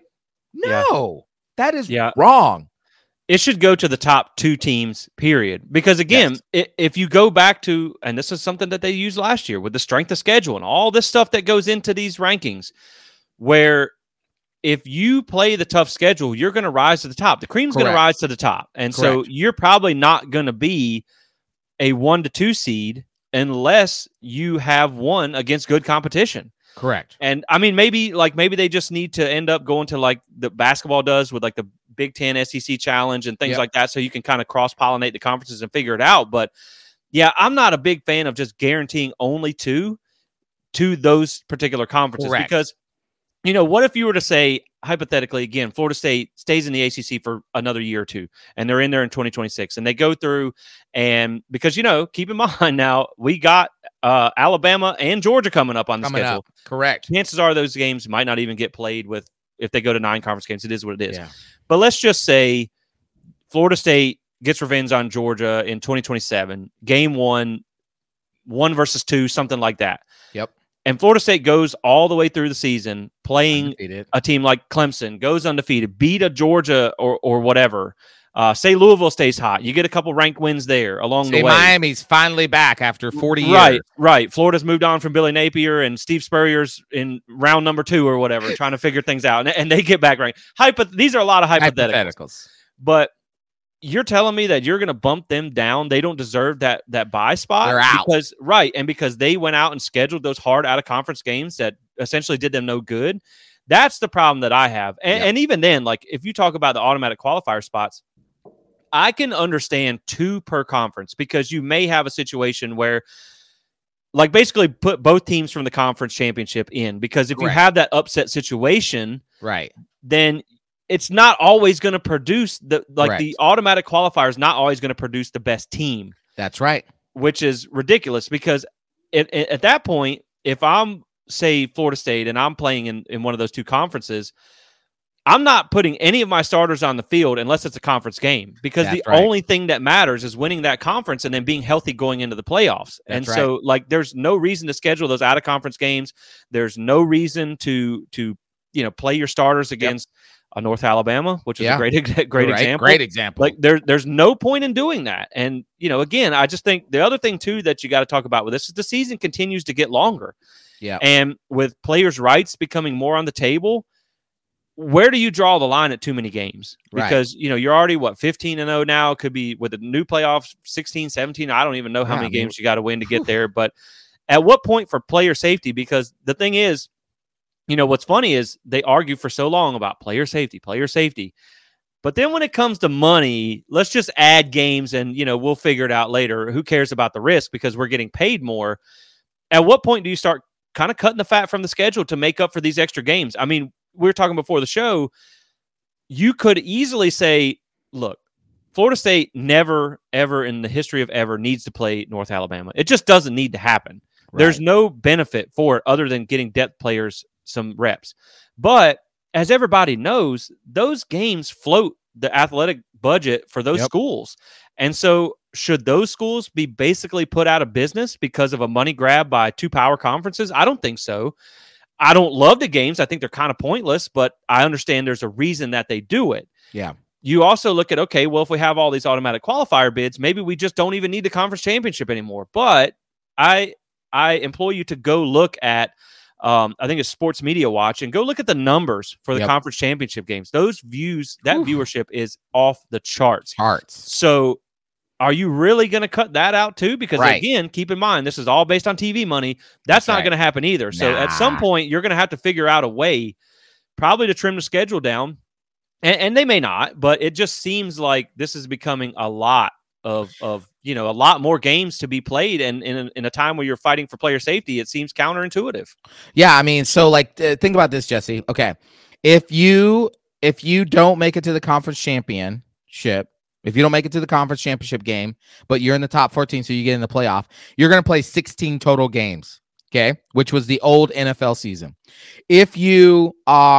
no, that is wrong. It should go to the top 2 teams, period. Because again, if you go back to, and this is something that they used last year with the strength of schedule and all this stuff that goes into these rankings, where if you play the tough schedule, you're going to rise to the top. The cream's going to rise to the top. And so you're probably not going to be a 1 to 2 seed unless you have won against good competition. Correct. And I mean, maybe they just need to end up going to like the basketball does with like the Big Ten SEC challenge and things like that. So you can kind of cross-pollinate the conferences and figure it out. But yeah, I'm not a big fan of just guaranteeing only 2 to those particular conferences. Correct. Because what if you were to say, hypothetically, again, Florida State stays in the ACC for another year or 2, and they're in there in 2026, and they go through, and because, keep in mind now, we got Alabama and Georgia coming up on the schedule. Correct. Chances are those games might not even get played if they go to 9 conference games. It is what it is. Yeah. But let's just say Florida State gets revenge on Georgia in 2027, game 1 versus 2, something like that. Yep. And Florida State goes all the way through the season playing a team like Clemson, goes undefeated, beat a Georgia or whatever. Say Louisville stays hot. You get a couple ranked wins there along the way. Miami's finally back after 40 years. Right. Florida's moved on from Billy Napier, and Steve Spurrier's in round number 2 or whatever, trying to figure things out. And they get back ranked. These are a lot of hypotheticals. But you're telling me that you're going to bump them down? They don't deserve that bye spot? They're out. Because they went out and scheduled those hard out-of-conference games that essentially did them no good. That's the problem that I have. And even then, like, if you talk about the automatic qualifier spots, I can understand 2 per conference, because you may have a situation where, like, basically put both teams from the conference championship in, because if you have that upset situation, then it's not always going to produce the automatic qualifier is not always going to produce the best team. That's right. Which is ridiculous, because at that point, if I'm, say, Florida State and I'm playing in one of those 2 conferences, I'm not putting any of my starters on the field unless it's a conference game, because only thing that matters is winning that conference and then being healthy going into the playoffs. So like, there's no reason to schedule those out of conference games. There's no reason to play your starters against a North Alabama, which is a great example. Great example. Like there's no point in doing that. And, again, I just think the other thing too that you got to talk about with this is the season continues to get longer. Yeah. And with players' rights becoming more on the table, where do you draw the line at too many games? Because, you're already 15-0 now. It could be with the new playoffs, 16, 17. I don't even know how many games you got to win to get there. But at what point for player safety? Because the thing is, what's funny is they argue for so long about player safety. But then when it comes to money, let's just add games and, we'll figure it out later. Who cares about the risk because we're getting paid more? At what point do you start kind of cutting the fat from the schedule to make up for these extra games? I mean, we were talking before the show. You could easily say, look, Florida State never, ever in the history of ever needs to play North Alabama. It just doesn't need to happen. Right. There's no benefit for it other than getting depth players some reps. But as everybody knows, those games float the athletic budget for those schools. And so should those schools be basically put out of business because of a money grab by two power conferences? I don't think so. I don't love the games. I think they're kind of pointless, but I understand there's a reason that they do it. Yeah. You also look at, okay, well, if we have all these automatic qualifier bids, maybe we just don't even need the conference championship anymore. But I implore you to go look at, I think it's Sports Media Watch, and go look at the numbers for the conference championship games. Those views, that viewership is off the charts. So are you really going to cut that out too? Because again, keep in mind, this is all based on TV money. That's not going to happen either. So at some point, you're going to have to figure out a way probably to trim the schedule down. And they may not, but it just seems like this is becoming a lot of a lot more games to be played. And in a time where you're fighting for player safety, it seems counterintuitive. Yeah. I mean, so think about this, Jesse. Okay. If you don't make it to the conference championship, if you don't make it to the conference championship game, but you're in the top 14, so you get in the playoff, you're going to play 16 total games. Okay. Which was the old NFL season. If you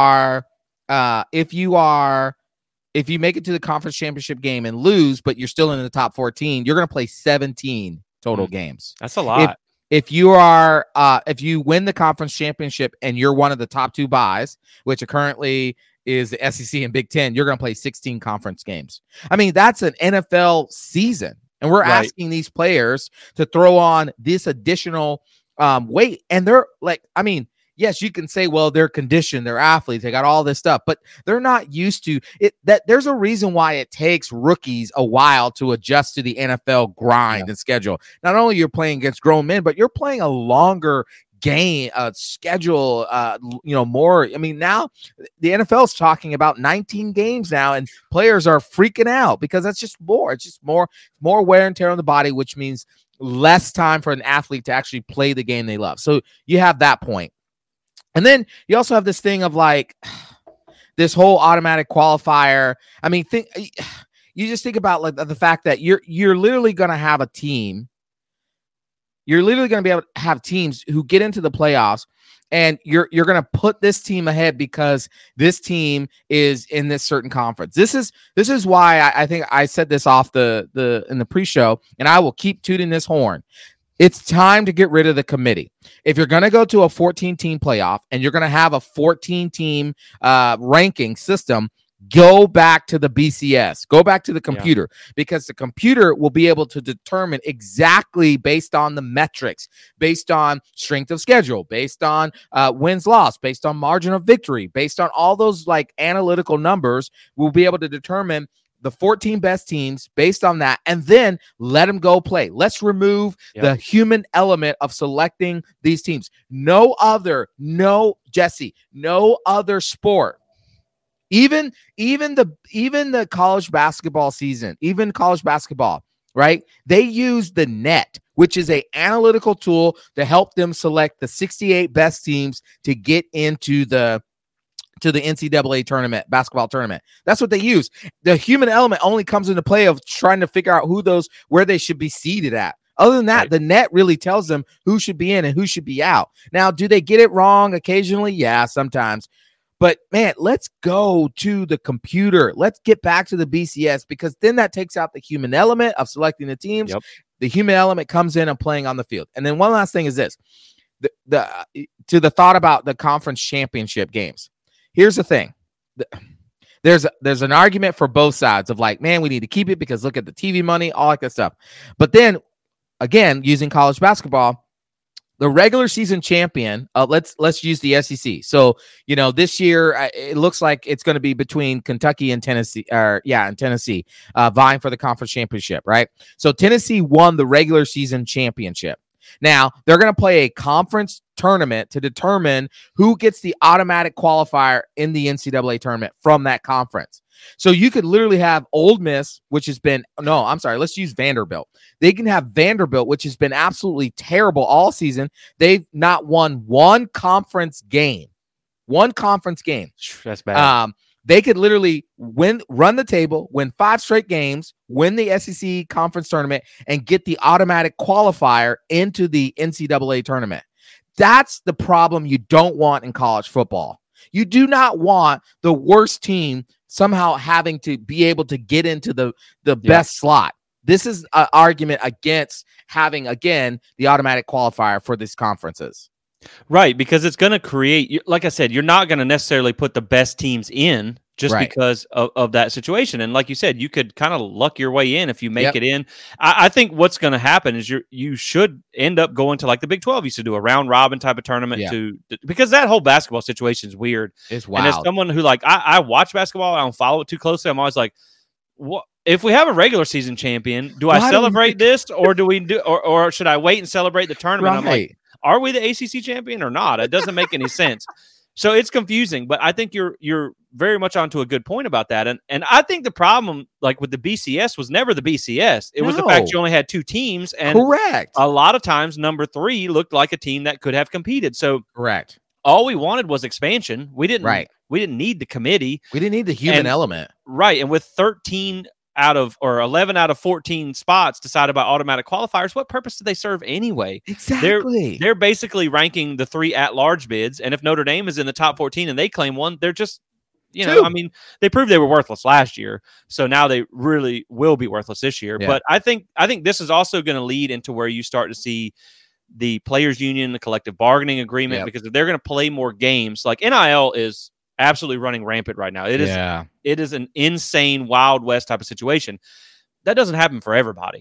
make it to the conference championship game and lose, but you're still in the top 14, you're going to play 17 total games. That's a lot. If you win the conference championship and you're one of the top two buys, which currently is the SEC and Big Ten, you're going to play 16 conference games. I mean, that's an NFL season. And we're asking these players to throw on this additional weight. And they're like, I mean, yes, you can say, well, they're conditioned, they're athletes, they got all this stuff, but they're not used to it. That there's a reason why it takes rookies a while to adjust to the NFL grind and schedule. Not only you're playing against grown men, but you're playing a longer game schedule, more. I mean, now the NFL is talking about 19 games now, and players are freaking out because that's just more. It's just more wear and tear on the body, which means less time for an athlete to actually play the game they love. So you have that point. And then you also have this thing of like this whole automatic qualifier. I mean, you just think about like the fact that you're literally going to have a team. You're literally going to be able to have teams who get into the playoffs, and you're going to put this team ahead because this team is in this certain conference. This is why I think I said this off in the pre-show, and I will keep tooting this horn. It's time to get rid of the committee. If you're going to go to a 14-team playoff and you're going to have a 14-team ranking system, go back to the BCS. Go back to the computer because the computer will be able to determine exactly based on the metrics, based on strength of schedule, based on wins, loss, based on margin of victory, based on all those like analytical numbers. We'll be able to determine the 14 best teams based on that, and then let them go play. Let's remove the human element of selecting these teams. No other sport, even the college basketball season, even college basketball, right? They use the net, which is an analytical tool to help them select the 68 best teams to get into the NCAA tournament, basketball tournament. That's what they use. The human element only comes into play of trying to figure out where they should be seated at. Other than that, the net really tells them who should be in and who should be out. Now, do they get it wrong occasionally? Yeah, sometimes. But man, let's go to the computer. Let's get back to the BCS because then that takes out the human element of selecting the teams. The human element comes in and playing on the field. And then one last thing is this, to the thought about the conference championship games. Here's the thing. There's an argument for both sides of like, man, we need to keep it because look at the TV money, all that good stuff. But then again, using college basketball, the regular season champion, let's use the SEC. So, this year it looks like it's going to be between Kentucky and Tennessee, vying for the conference championship, right? So Tennessee won the regular season championship. Now, they're going to play a conference tournament to determine who gets the automatic qualifier in the NCAA tournament from that conference. So you could literally have Ole Miss, which has been let's use Vanderbilt. They can have Vanderbilt, which has been absolutely terrible all season. They've not won one conference game. That's bad. They could literally run the table, win 5 straight games, win the SEC conference tournament, and get the automatic qualifier into the NCAA tournament. That's the problem you don't want in college football. You do not want the worst team somehow having to be able to get into the best slot. This is an argument against having, again, the automatic qualifier for these conferences. Right, because it's going to create, like I said, you're not going to necessarily put the best teams in just because of that situation. And like you said, you could kind of luck your way in if you make it in. I think what's going to happen is you should end up going to like the Big 12 used to do, a round robin type of tournament because that whole basketball situation is weird. It's wild. And as someone who I watch basketball, I don't follow it too closely. I'm always like, what? If we have a regular season champion, do I celebrate this or do we or should I wait and celebrate the tournament? Right. I'm like, are we the ACC champion or not? It doesn't make any sense. So it's confusing, but I think you're very much onto a good point about that. And I think the problem, like with the BCS, was never the BCS. It was the fact you only had 2 teams, and a lot of times number 3 looked like a team that could have competed. So all we wanted was expansion. We didn't need the committee. We didn't need the human element. Right. And with 11 out of 14 spots decided by automatic qualifiers, what purpose do they serve anyway? Exactly. They're basically ranking the 3 at-large bids, and if Notre Dame is in the top 14 and they claim one, they're just, I mean, they proved they were worthless last year, so now they really will be worthless this year. Yeah. But I think this is also going to lead into where you start to see the players' union, the collective bargaining agreement, because if they're going to play more games, like NIL is absolutely running rampant right now. It is an insane Wild West type of situation. That doesn't happen for everybody.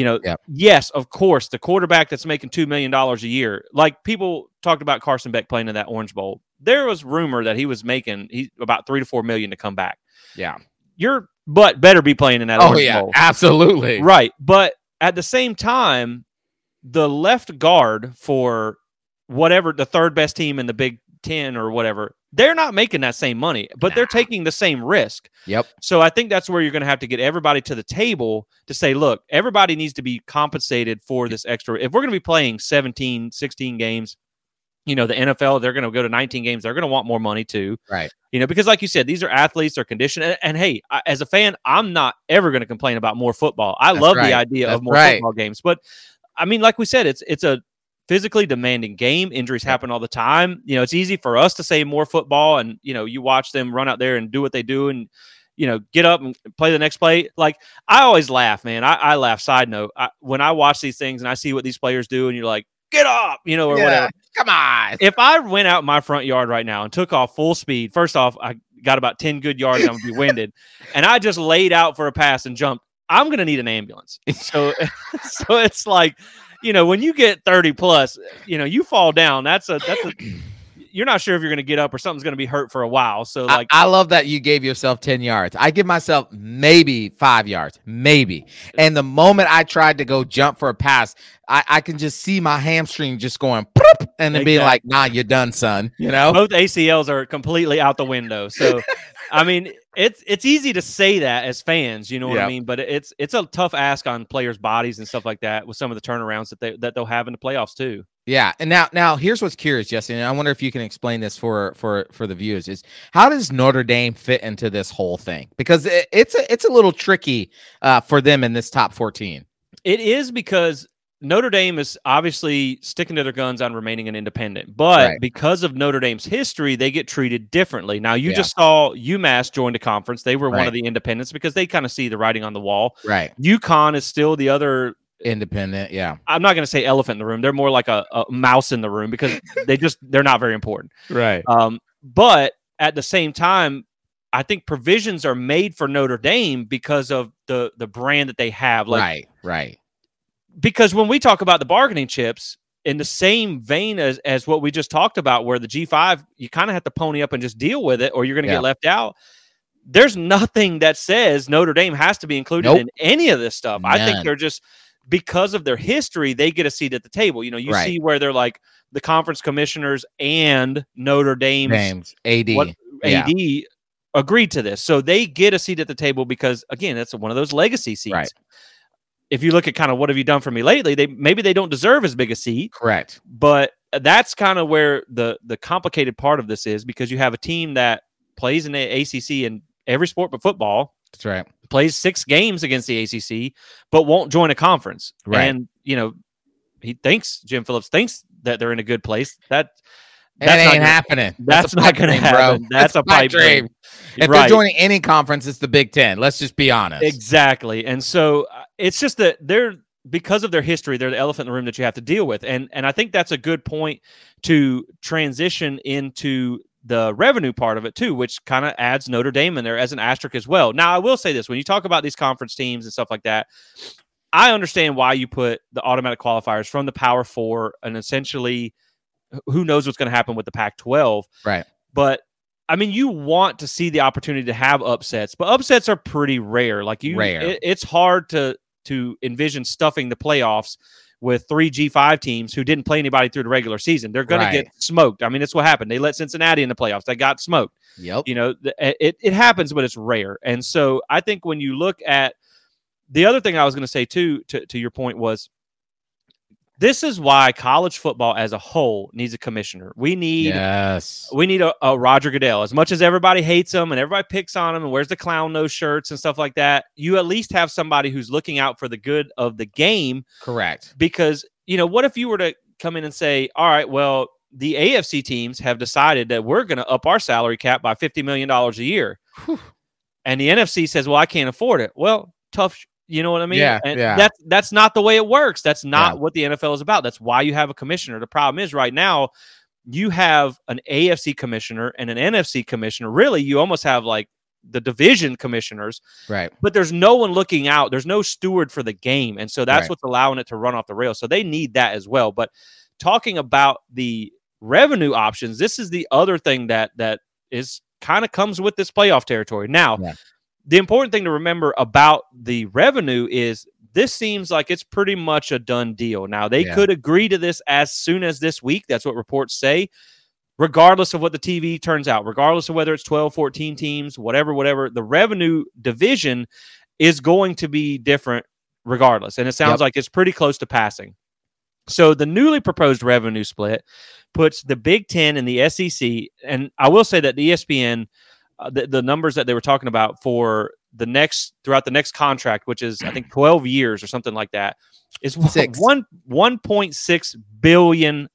Yes, of course, the quarterback that's making $2 million a year, like people talked about Carson Beck playing in that Orange Bowl. There was rumor that he was making about $3 to $4 million to come back. Yeah. Your butt better be playing in that Orange Bowl. Absolutely. Right. But at the same time, the left guard for whatever the third best team in the Big Ten or whatever, they're not making that same money, but they're taking the same risk. Yep. So I think that's where you're going to have to get everybody to the table to say, look, everybody needs to be compensated for this extra. If we're going to be playing 17, 16 games, the NFL, they're going to go to 19 games. They're going to want more money too. Right. Because like you said, these are athletes, they're conditioned. And hey, as a fan, I'm not ever going to complain about more football. I love the idea of more football games, but I mean, like we said, it's a physically demanding game. Injuries happen all the time. It's easy for us to say more football, and you watch them run out there and do what they do, and get up and play the next play. Like, I always laugh, man. I laugh. Side note, when I watch these things and I see what these players do, and you're like, get up, or whatever. Come on. If I went out in my front yard right now and took off full speed, first off, I got about 10 good yards, I'm gonna be winded, and I just laid out for a pass and jumped, I'm gonna need an ambulance. So it's like, when you get 30 plus, you fall down. That's a you're not sure if you're going to get up or something's going to be hurt for a while. So I love that you gave yourself 10 yards. I give myself maybe 5 yards, maybe. And the moment I tried to go jump for a pass, I can just see my hamstring just going and then being like, nah, you're done, son. Both ACLs are completely out the window. So, I mean, it's easy to say that as fans, you know what I mean? But it's a tough ask on players' bodies and stuff like that with some of the turnarounds that they'll have in the playoffs too. Yeah, and now here's what's curious, Jesse, and I wonder if you can explain this for the viewers, is how does Notre Dame fit into this whole thing? Because it's a little tricky for them in this top 14. It is, because Notre Dame is obviously sticking to their guns on remaining an independent, but because of Notre Dame's history, they get treated differently. Now, you just saw UMass join the conference. They were one of the independents because they kind of see the writing on the wall. Right. UConn is still the other independent. Yeah. I'm not going to say elephant in the room. They're more like a mouse in the room because they're not very important. Right. But at the same time, I think provisions are made for Notre Dame because of the brand that they have. Like, right. Because when we talk about the bargaining chips, in the same vein as what we just talked about, where the G5, you kind of have to pony up and just deal with it, or you're going to get left out. There's nothing that says Notre Dame has to be included in any of this stuff. None. I think they're just, because of their history, they get a seat at the table. You see where they're like the conference commissioners and Notre Dame's AD. AD agreed to this. So they get a seat at the table because, again, that's one of those legacy seats. Right. If you look at kind of what have you done for me lately, maybe they don't deserve as big a seat. Correct. But that's kind of where the complicated part of this is, because you have a team that plays in the ACC in every sport but football. That's right. Plays 6 games against the ACC, but won't join a conference. Right. And, Jim Phillips thinks that they're in a good place. That ain't happening. That's not going to happen. That's a pipe dream. If they're joining any conference, it's the Big Ten. Let's just be honest. Exactly. And so it's just that because of their history, they're the elephant in the room that you have to deal with. And I think that's a good point to transition into the revenue part of it too, which kind of adds Notre Dame in there as an asterisk as well. Now, I will say this, when you talk about these conference teams and stuff like that, I understand why you put the automatic qualifiers from the Power Four, and essentially who knows what's going to happen with the Pac-12. Right. But I mean, you want to see the opportunity to have upsets, but upsets are pretty rare. Like it's hard to envision stuffing the playoffs with 3 G5 teams who didn't play anybody through the regular season. They're going to get smoked. I mean, it's what happened. They let Cincinnati in the playoffs. They got smoked. Yep. It happens, but it's rare. And so I think when you look at the other thing I was going to say too, to your point, was this is why college football as a whole needs a commissioner. We need a Roger Goodell. As much as everybody hates him and everybody picks on him and wears the clown nose shirts and stuff like that, you at least have somebody who's looking out for the good of the game. Correct. Because, what if you were to come in and say, all right, well, the AFC teams have decided that we're going to up our salary cap by $50 million a year. Whew. And the NFC says, well, I can't afford it. Well, tough. You know what I mean? Yeah, and that's not the way it works. That's not what the NFL is about. That's why you have a commissioner. The problem is right now you have an AFC commissioner and an NFC commissioner. Really, you almost have like the division commissioners. Right. But there's no one looking out. There's no steward for the game. And so that's what's allowing it to run off the rails. So they need that as well. But talking about the revenue options, this is the other thing that is kind of comes with this playoff territory. Now, the important thing to remember about the revenue is this seems like it's pretty much a done deal. Now, they could agree to this as soon as this week. That's what reports say, regardless of what the TV turns out, regardless of whether it's 12, 14 teams, whatever. The revenue division is going to be different regardless. And it sounds like it's pretty close to passing. So the newly proposed revenue split puts the Big Ten and the SEC, and I will say that the ESPN – the numbers that they were talking about for throughout the next contract, which is I think 12 years or something like that, is $1.6 billion.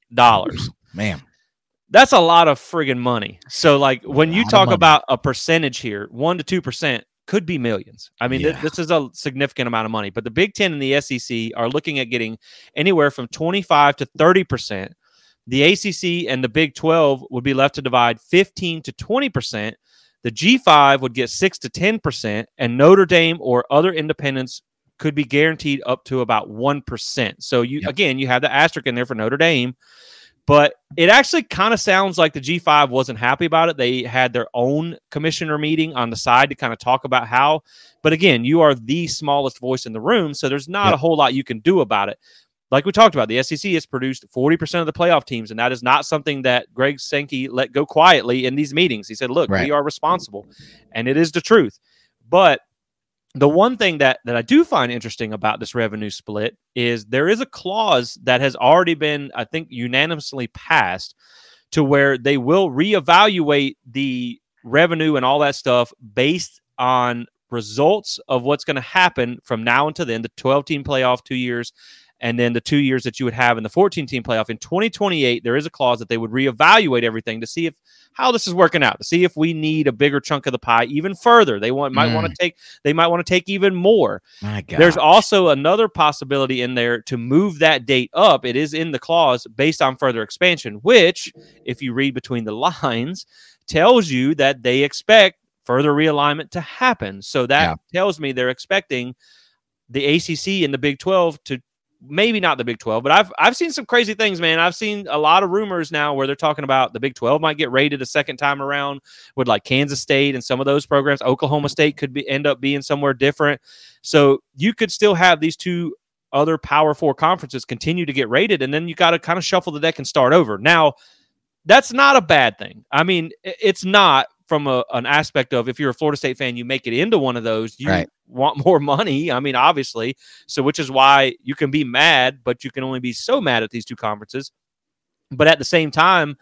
Man, that's a lot of friggin' money. So like when you talk about a percentage here, 1 to 2% could be millions. I mean, this is a significant amount of money. But the Big Ten and the SEC are looking at getting anywhere from 25 to 30%. The ACC and the Big 12 would be left to divide 15 to 20%. The G5 would get 6 to 10%, and Notre Dame or other independents could be guaranteed up to about 1%. So you have the asterisk in there for Notre Dame, but it actually kind of sounds like the G5 wasn't happy about it. They had their own commissioner meeting on the side to kind of talk about how, but again, you are the smallest voice in the room, so there's not a whole lot you can do about it. Like we talked about, the SEC has produced 40% of the playoff teams, and that is not something that Greg Sankey let go quietly in these meetings. He said, look, we are responsible, and it is the truth. But the one thing that I do find interesting about this revenue split is there is a clause that has already been, I think, unanimously passed to where they will reevaluate the revenue and all that stuff based on results of what's going to happen from now until then, the 12-team playoff 2 years, and then the 2 years that you would have in the 14-team playoff. In 2028, there is a clause that they would reevaluate everything to see how this is working out, to see if we need a bigger chunk of the pie even further. They might want to take even more. My God. There's also another possibility in there to move that date up. It is in the clause based on further expansion, which, if you read between the lines, tells you that they expect further realignment to happen. So that tells me they're expecting the ACC and the Big 12 to, maybe not the Big 12, but I've seen some crazy things, man. I've seen a lot of rumors now where they're talking about the Big 12 might get raided a second time around with like Kansas State and some of those programs. Oklahoma State could end up being somewhere different. So you could still have these two other Power 4 conferences continue to get raided, and then you got to kind of shuffle the deck and start over. Now, that's not a bad thing. I mean, it's not from an aspect of, if you're a Florida State fan, you make it into one of those, you want more money. I mean, obviously. So which is why you can be mad, but you can only be so mad at these two conferences. But at the same time,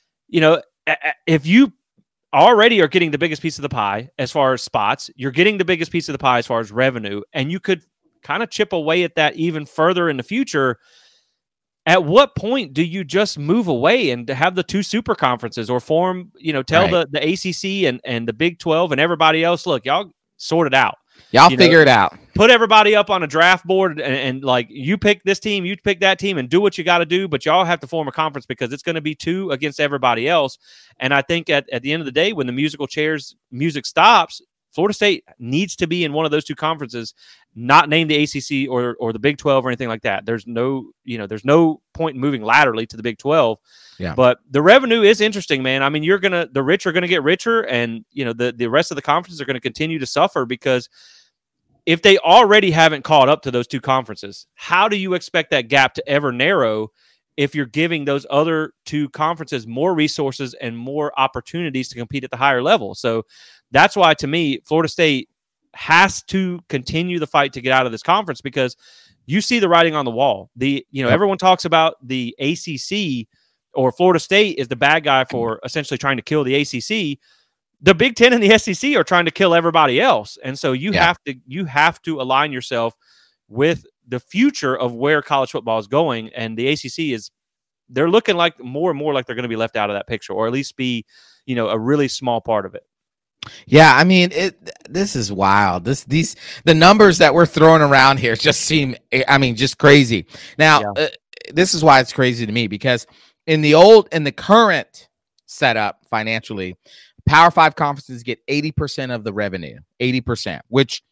if you already are getting the biggest piece of the pie as far as spots, you're getting the biggest piece of the pie as far as revenue, and you could kind of chip away at that even further in the future. At what point do you just move away and to have the two super conferences, or form, tell the ACC and the Big 12 and everybody else, look, y'all sort it out. Y'all figure it out. Put everybody up on a draft board and like, you pick this team, you pick that team, and do what you got to do, but y'all have to form a conference because it's going to be two against everybody else. And I think at the end of the day, when the music stops, Florida State needs to be in one of those two conferences, not named the ACC or the Big 12 or anything like that. There's no point in moving laterally to the Big 12. Yeah. But the revenue is interesting, man. I mean, the rich are going to get richer, and the rest of the conferences are going to continue to suffer, because if they already haven't caught up to those two conferences, how do you expect that gap to ever narrow if you're giving those other two conferences more resources and more opportunities to compete at the higher level? So that's why, to me, Florida State has to continue the fight to get out of this conference, because you see the writing on the wall. Everyone talks about the ACC, or Florida State is the bad guy for essentially trying to kill the ACC. The Big Ten and the SEC are trying to kill everybody else. And so you have to align yourself with the future of where college football is going. And the ACC they're looking like more and more like they're going to be left out of that picture, or at least be, a really small part of it. Yeah, I mean, this is wild. The numbers that we're throwing around here just seem, just crazy. Now, this is why it's crazy to me, because in the current setup financially, Power 5 conferences get 80% of the revenue, 80%, which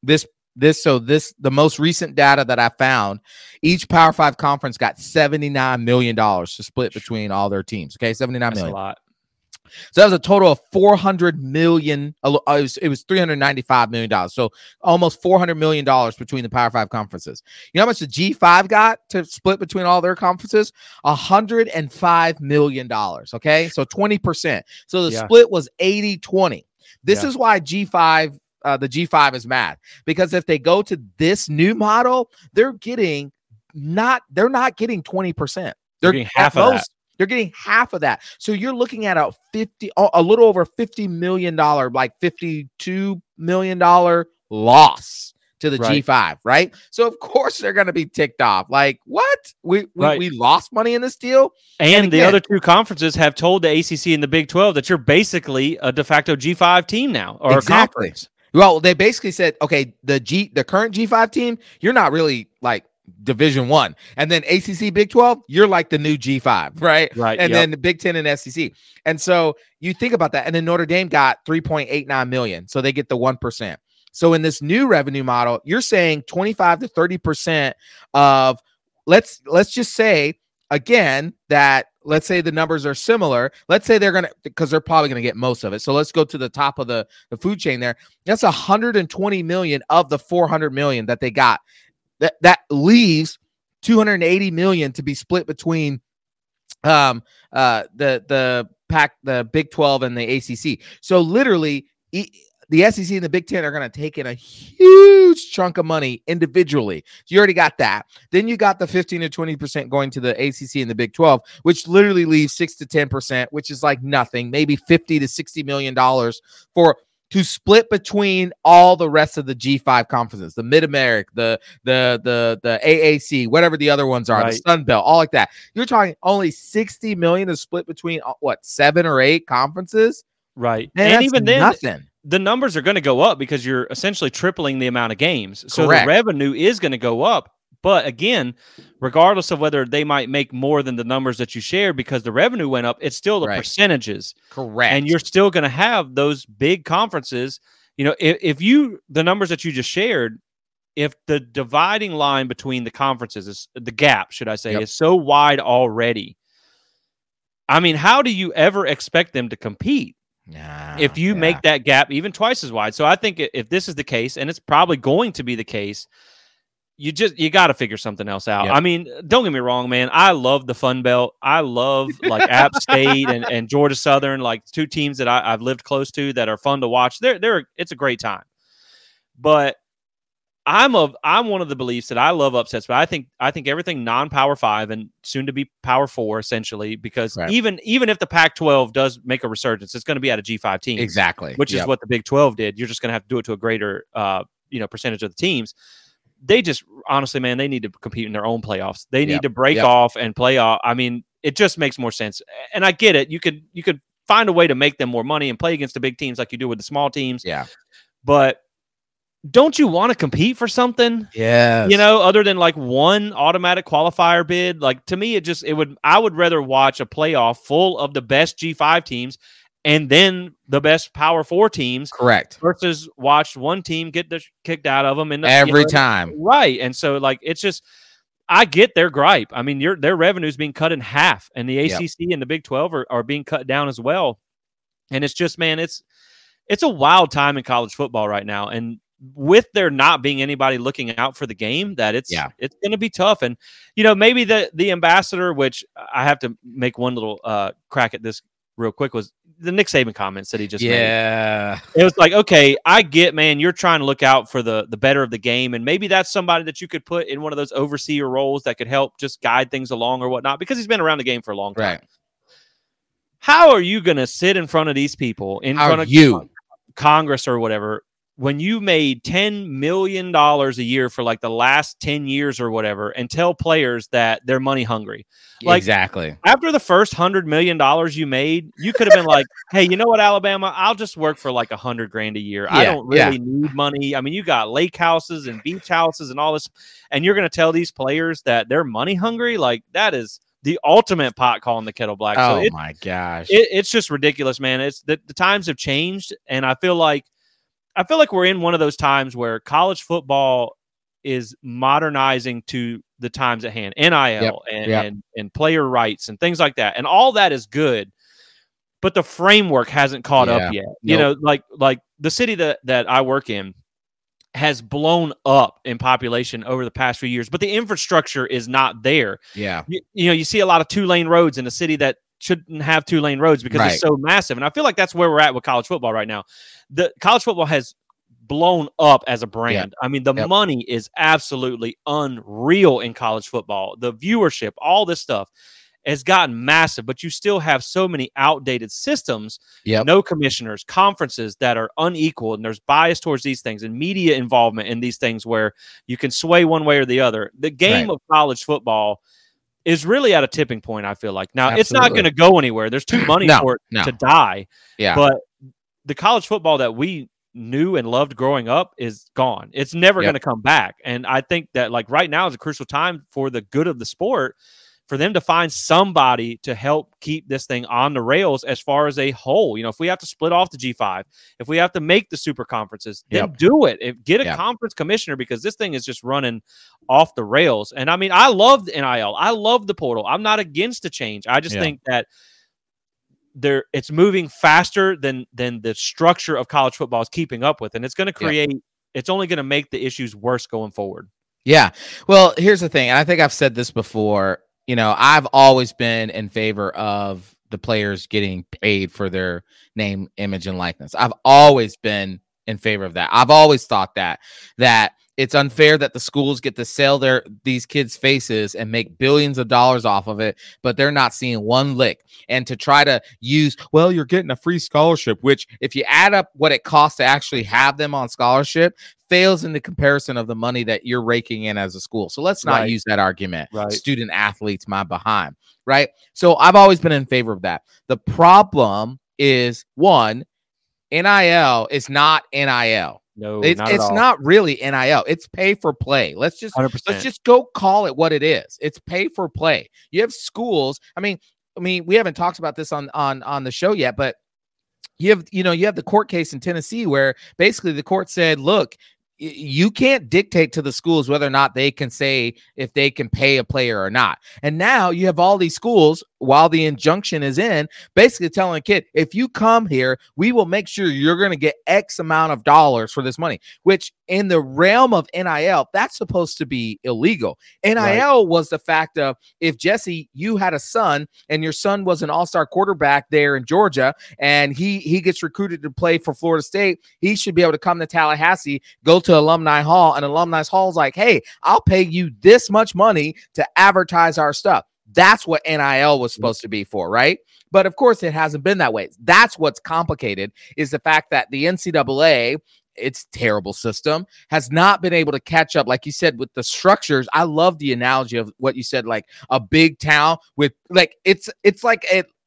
the most recent data that I found, each Power 5 conference got $79 million to split between all their teams. Okay, $79 million. That's a lot. So that was a total of $400 million. It was $395 million. So almost $400 million between the Power 5 conferences. You know how much the G5 got to split between all their conferences? $105 million. Okay, so 20%. So the split was 80-20. This is why the G5 is mad, because if they go to this new model, they're not getting 20%. They're getting half of that. They're getting half of that. So you're looking at a little over $50 million, like $52 million loss to the G5, right? So of course they're going to be ticked off. Like, what? We lost money in this deal? And again, the other two conferences have told the ACC and the Big 12 that you're basically a de facto G5 team now, or a conference. Well, they basically said, okay, the current G5 team, you're not really like Division I, and then ACC Big 12, you're like the new G5, right? And then the Big 10 and SEC. And so you think about that. And then Notre Dame got $3.89 million, so they get the 1%. So in this new revenue model, you're saying 25 to 30% of, let's just say again that, let's say the numbers are similar. Let's say because they're probably going to get most of it. So let's go to the top of the food chain there. That's $120 million of the $400 million that they got. That leaves $280 million to be split between the Big 12 and the ACC. So literally, the SEC and the Big 10 are going to take in a huge chunk of money individually. So you already got that. Then you got the 15 to 20% going to the ACC and the Big 12, which literally leaves 6 to 10%, which is like nothing, maybe $50 to $60 million to split between all the rest of the G5 conferences, the Mid-America, the AAC, whatever the other ones are, the Sun Belt, all like that. You're talking only $60 million to split between 7 or 8 conferences, right? Man, and even then, nothing. The numbers are going to go up because you're essentially tripling the amount of games, so the revenue is going to go up. But again, regardless of whether they might make more than the numbers that you shared because the revenue went up, it's still the percentages. Correct. And you're still going to have those big conferences. If the numbers that you just shared, if the dividing line between the conferences is the gap, should I say, is so wide already. I mean, how do you ever expect them to compete if you make that gap even twice as wide? So I think if this is the case, and it's probably going to be the case, you got to figure something else out. Yep. I mean, don't get me wrong, man. I love the Fun Belt. I love like App State and Georgia Southern, like two teams that I've lived close to that are fun to watch. It's a great time. But I'm one of the beliefs that I love upsets, but I think everything non-Power 5 and soon to be Power 4 essentially, because even if the Pac-12 does make a resurgence, it's going to be at a G5 team. Exactly. Which is what the Big 12 did. You're just going to have to do it to a greater percentage of the teams. They just honestly, man, they need to compete in their own playoffs. They need to break off and play off. I mean, it just makes more sense. And I get it. You could find a way to make them more money and play against the big teams like you do with the small teams. Yeah. But don't you want to compete for something? Yeah. Other than like one automatic qualifier bid? Like to me, I would rather watch a playoff full of the best G5 teams and then the best Power 4 teams. Correct. Versus watch one team get kicked out of them every time. Right. And so like, it's just, I get their gripe. I mean, their revenue is being cut in half, and the ACC and the Big 12 are being cut down as well. And it's just, man, it's a wild time in college football right now. And with there not being anybody looking out for the game, that it's going to be tough. And, maybe the ambassador, which I have to make one little crack at this real quick, was the Nick Saban comments that he just made. It was like, okay, I get, man, you're trying to look out for the better of the game. And maybe that's somebody that you could put in one of those overseer roles that could help just guide things along or whatnot, because he's been around the game for a long time. Right. How are you going to sit in front of these people, in front of Congress or whatever, when you made $10 million a year for like the last 10 years or whatever, and tell players that they're money hungry? Like, exactly. After the first $100 million you made, you could have been like, hey, you know what, Alabama, I'll just work for like $100,000 a year. I don't really need money. I mean, you got lake houses and beach houses and all this, and you're going to tell these players that they're money hungry? Like, that is the ultimate pot calling the kettle black. Oh, so my gosh. It's just ridiculous, man. It's the times have changed, and I feel like we're in one of those times where college football is modernizing to the times at hand, NIL and player rights and things like that. And all that is good, but the framework hasn't caught up yet. Like the city that I work in has blown up in population over the past few years, but the infrastructure is not there. Yeah. You see a lot of 2-lane roads in a city that shouldn't have 2-lane roads because it's so massive. And I feel like that's where we're at with college football right now. The college football has blown up as a brand. I mean, the money is absolutely unreal in college football. The viewership, all this stuff has gotten massive, but you still have so many outdated systems, no commissioners, conferences that are unequal, and there's bias towards these things, and media involvement in these things where you can sway one way or the other. The game of college football is really at a tipping point, I feel like. Now, it's not going to go anywhere. There's too money for it to die. Yeah. But the college football that we knew and loved growing up is gone. It's never going to come back. And I think that like right now is a crucial time for the good of the sport, for them to find somebody to help keep this thing on the rails as far as a whole. If we have to split off the G5, if we have to make the super conferences, then do it. Get a conference commissioner, because this thing is just running off the rails. And I mean, I love the NIL. I love the portal. I'm not against the change. I just think that it's moving faster than the structure of college football is keeping up with. And it's going to create, it's only going to make the issues worse going forward. Yeah. Well, here's the thing. And I think I've said this before. I've always been in favor of the players getting paid for their name, image, and likeness. I've always been in favor of that. I've always thought that it's unfair that the schools get to sell these kids' faces and make billions of dollars off of it, but they're not seeing one lick. And to try to use, well, you're getting a free scholarship, which if you add up what it costs to actually have them on scholarship, fails in the comparison of the money that you're raking in as a school. So let's not use that argument. Student athletes, my behind. Right. So I've always been in favor of that. The problem is, one, NIL is not NIL. No, it's not really NIL. It's pay for play. Let's just go call it what it is. It's pay for play. You have schools. I mean, we haven't talked about this on the show yet, but you have the court case in Tennessee where basically the court said, look, you can't dictate to the schools whether or not they can say if they can pay a player or not. And now you have all these schools, while the injunction is in, basically telling a kid, if you come here, we will make sure you're going to get X amount of dollars for this money, which in the realm of NIL, that's supposed to be illegal. NIL was the fact of, if Jesse, you had a son and your son was an all-star quarterback there in Georgia, and he gets recruited to play for Florida State, he should be able to come to Tallahassee, go to Alumni Hall, and Alumni Hall's like, hey, I'll pay you this much money to advertise our stuff. That's what NIL was supposed to be for, right? But of course, it hasn't been that way. That's what's complicated, is the fact that the NCAA, its terrible system, has not been able to catch up, like you said, with the structures. I love the analogy of what you said, like a big town with, like, it's like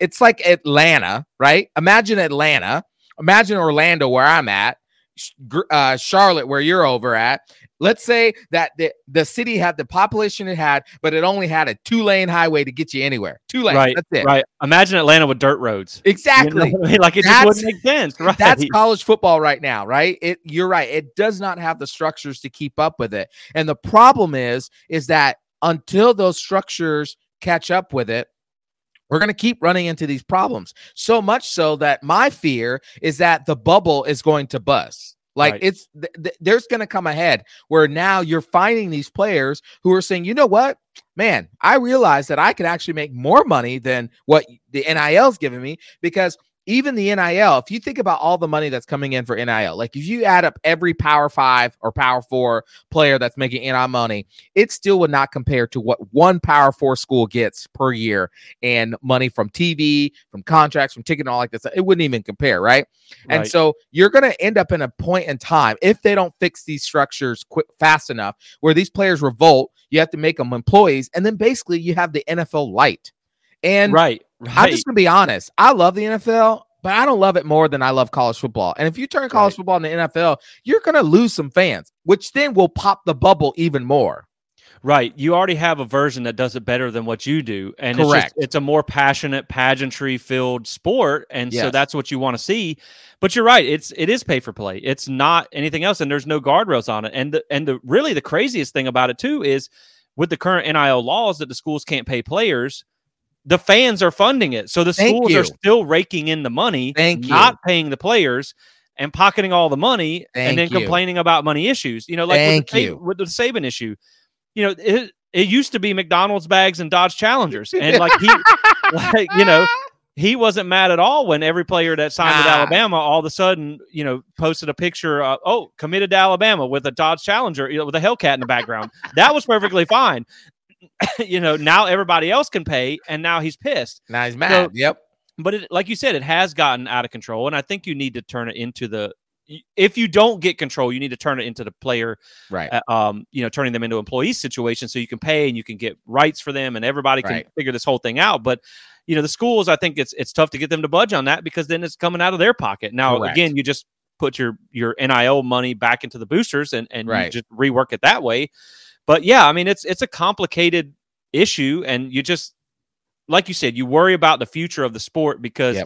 Atlanta, right? Imagine Atlanta, imagine Orlando, where I'm at, Charlotte, where you're over at. Let's say that the city had the population it had, but it only had a 2-lane highway to get you anywhere. 2 lanes. Right. That's it. Right. Imagine Atlanta with dirt roads. Exactly. You know? Like, it just wouldn't make sense. Right. That's college football right now, right? You're right. It does not have the structures to keep up with it. And the problem is that until those structures catch up with it, we're going to keep running into these problems. So much so that my fear is that the bubble is going to bust. Like, there's going to come ahead where now you're finding these players who are saying, you know what, man, I realize that I could actually make more money than what the NIL is giving me, because even the NIL, if you think about all the money that's coming in for NIL, like if you add up every Power 5 or Power 4 player that's making NIL money, it still would not compare to what one Power 4 school gets per year, and money from TV, from contracts, from ticket, and all like this. It wouldn't even compare, right? And so you're going to end up in a point in time, if they don't fix these structures fast enough, where these players revolt, you have to make them employees, and then basically you have the NFL light. And I'm just going to be honest. I love the NFL, but I don't love it more than I love college football. And if you turn college football into NFL, you're going to lose some fans, which then will pop the bubble even more. Right. You already have a version that does it better than what you do. And it's a more passionate, pageantry-filled sport. And so that's what you want to see. But you're right. It is pay for play. It's not anything else. And there's no guardrails on it. And the really the craziest thing about it, too, is with the current NIL laws that the schools can't pay players, the fans are funding it. So the schools are still raking in the money, not paying the players, and pocketing all the money, and then complaining about money issues. You know, like with the Saban issue, you know, it used to be McDonald's bags and Dodge Challengers. And he wasn't mad at all when every player that signed with Alabama all of a sudden, you know, posted a picture of, committed to Alabama with a Dodge Challenger, you know, with a Hellcat in the background. That was perfectly fine. You know, now everybody else can pay, and now he's pissed. Now he's mad. Yep. But like you said, it has gotten out of control, and I think you need to turn it into if you don't get control, you need to turn it into the player, right? You know, turning them into employee situation so you can pay and you can get rights for them, and everybody can figure this whole thing out. But you know, the schools, I think it's tough to get them to budge on that, because then it's coming out of their pocket. Now, again, you just put your NIL money back into the boosters and you just rework it that way. But yeah, I mean, it's a complicated issue, and you just, like you said, you worry about the future of the sport, because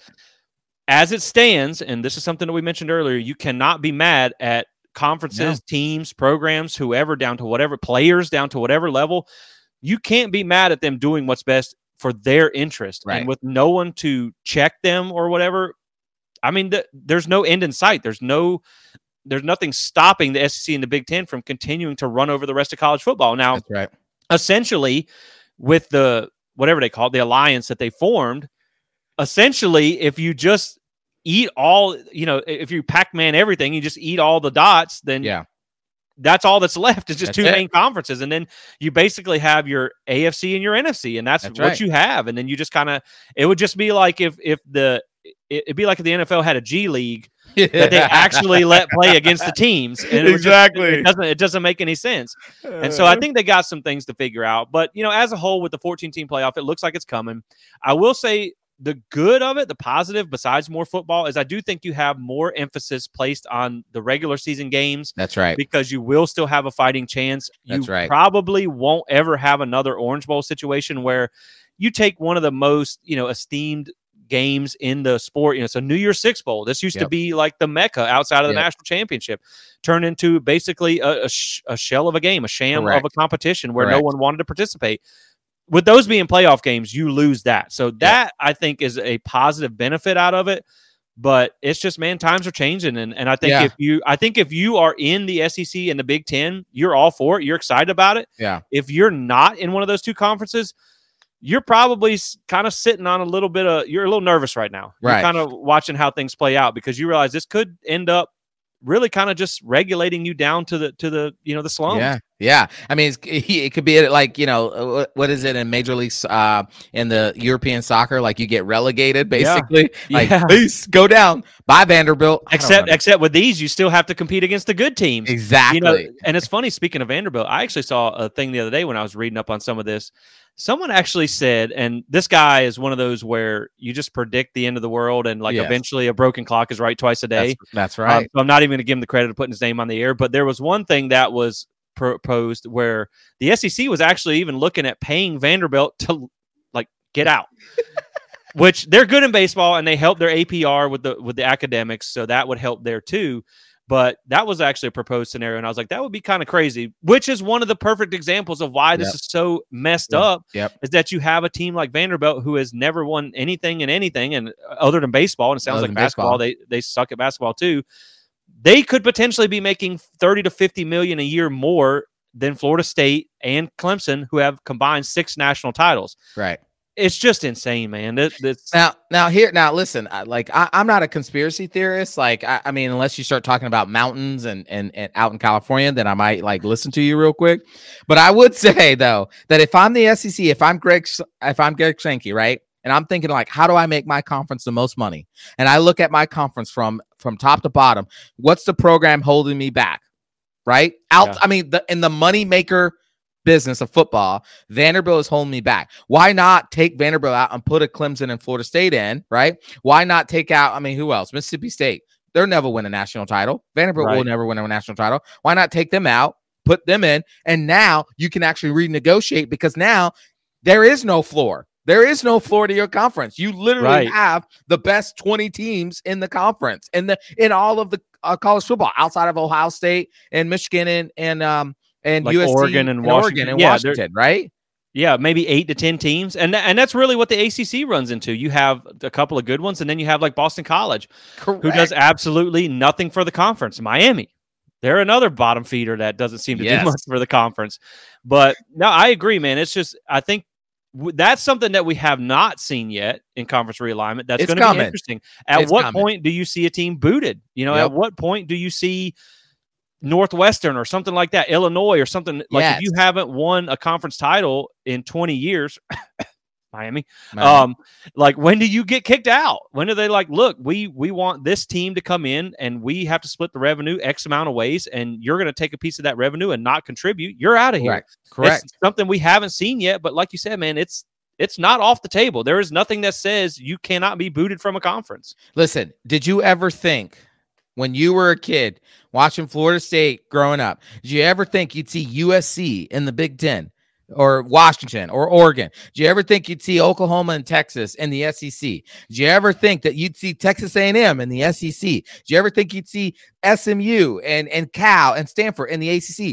as it stands, and this is something that we mentioned earlier, you cannot be mad at conferences, teams, programs, whoever, down to whatever, players down to whatever level. You can't be mad at them doing what's best for their interest, and with no one to check them or whatever. I mean, there's no end in sight. There's nothing stopping the SEC and the Big Ten from continuing to run over the rest of college football. Now, essentially, with the whatever they call it, the alliance that they formed, essentially, if you just eat all, you know, if you Pac-Man everything, you just eat all the dots, then that's all that's left. It's just two main conferences. And then you basically have your AFC and your NFC, and that's what you have. And then you just kind of, it would just be like it'd be like if the NFL had a G League that they actually let play against the teams. And it doesn't make any sense. And so I think they got some things to figure out. But, you know, as a whole, with the 14-team playoff, it looks like it's coming. I will say the good of it, the positive, besides more football, is I do think you have more emphasis placed on the regular season games. That's right. Because you will still have a fighting chance. You probably won't ever have another Orange Bowl situation where you take one of the most, you know, esteemed games in the sport. You know, so New Year's Six Bowl, this used to be like the Mecca outside of the national championship, turned into basically a shell of a game, a sham of a competition where no one wanted to participate. with those being playoff games, you lose that. So that I think is a positive benefit out of it. But it's just, man, times are changing, and I think if you are in the SEC and the Big Ten, you're all for it. You're excited about it. Yeah. If you're not in one of those two conferences, you're probably kind of sitting on you're a little nervous right now. Right. You're kind of watching how things play out because you realize this could end up really kind of just regulating you down to the the slums. Yeah. I mean, it could be like, what is it in Major League in the European soccer? Like you get relegated basically. Please go down. Bye, Vanderbilt. Except with these, you still have to compete against the good teams. Exactly. And it's funny, speaking of Vanderbilt, I actually saw a thing the other day when I was reading up on some of this. Someone actually said, and this guy is one of those where you just predict the end of the world and eventually a broken clock is right twice a day. That's right. So I'm not even going to give him the credit of putting his name on the air, but there was one thing that was proposed where the SEC was actually even looking at paying Vanderbilt to get out, which they're good in baseball and they help their APR with the academics. So that would help there too. But that was actually a proposed scenario. And I was like, that would be kind of crazy, which is one of the perfect examples of why this is so messed up is that you have a team like Vanderbilt who has never won anything in anything and other than baseball. And it sounds like basketball. They suck at basketball too. They could potentially be making 30 to 50 million a year more than Florida State and Clemson, who have combined 6 national titles. Right. It's just insane, man. Now, listen. I'm not a conspiracy theorist. I mean, unless you start talking about mountains and out in California, then I might listen to you real quick. But I would say though that if I'm the SEC, if I'm Greg Sankey, right, and I'm thinking how do I make my conference the most money? And I look at my conference from top to bottom. What's the program holding me back? Right I mean, in the money maker business of football, Vanderbilt is holding me back. Why not take Vanderbilt out and put a Clemson and Florida State in, right? Why not take out, I mean, who else? Mississippi State. They'll never win a national title. Vanderbilt will never win a national title. Why not take them out, put them in, and now you can actually renegotiate because now there is no floor. There is no floor to your conference. You literally have the best 20 teams in the conference in all of the college football outside of Ohio State and Michigan and USC, Oregon and Washington, right? Yeah, maybe 8 to 10 teams. And that's really what the ACC runs into. You have a couple of good ones, and then you have Boston College, who does absolutely nothing for the conference. Miami, they're another bottom feeder that doesn't seem to do much for the conference. But no, I agree, man. It's just, I think that's something that we have not seen yet in conference realignment. That's going to be interesting. At what point do you see a team booted? At what point do you see Northwestern or something like that, Illinois or something if you haven't won a conference title in 20 years, Miami. When do you get kicked out? When are they look, we want this team to come in and we have to split the revenue X amount of ways and you're going to take a piece of that revenue and not contribute. You're out of here. Correct. It's something we haven't seen yet, but like you said, man, it's not off the table. There is nothing that says you cannot be booted from a conference. Listen, did you ever think when you were a kid watching Florida State growing up, did you ever think you'd see USC in the Big Ten or Washington or Oregon? Did you ever think you'd see Oklahoma and Texas in the SEC? Did you ever think that you'd see Texas A&M in the SEC? Did you ever think you'd see SMU and Cal and Stanford in the ACC?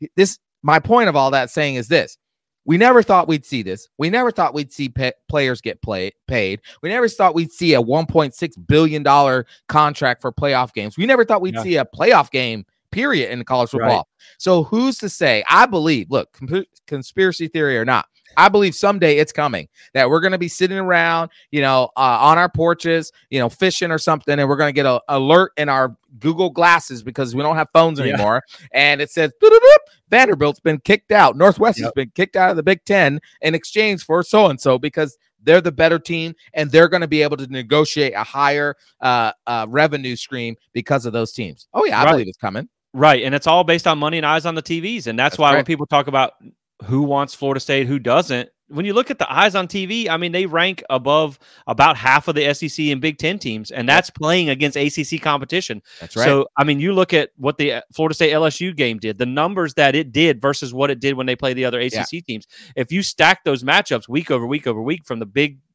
My point of all that saying is this. We never thought we'd see this. We never thought we'd see players get paid. We never thought we'd see a $1.6 billion contract for playoff games. We never thought we'd see a playoff game, period, in college football. Right. So who's to say? I believe, look, conspiracy theory or not, I believe someday it's coming that we're going to be sitting around, on our porches, fishing or something, and we're going to get an alert in our Google glasses because we don't have phones anymore. And it says, Vanderbilt's been kicked out. Northwestern's been kicked out of the Big Ten in exchange for so-and-so because they're the better team and they're going to be able to negotiate a higher revenue stream because of those teams. Oh, yeah, I believe it's coming. Right. And it's all based on money and eyes on the TVs. And that's why when people talk about who wants Florida State, who doesn't, when you look at the eyes on TV, I mean, they rank above about half of the SEC and Big Ten teams, and that's playing against ACC competition. That's right. So, I mean, you look at what the Florida State LSU game did, the numbers that it did versus what it did when they play the other ACC teams. If you stack those matchups week over week over week from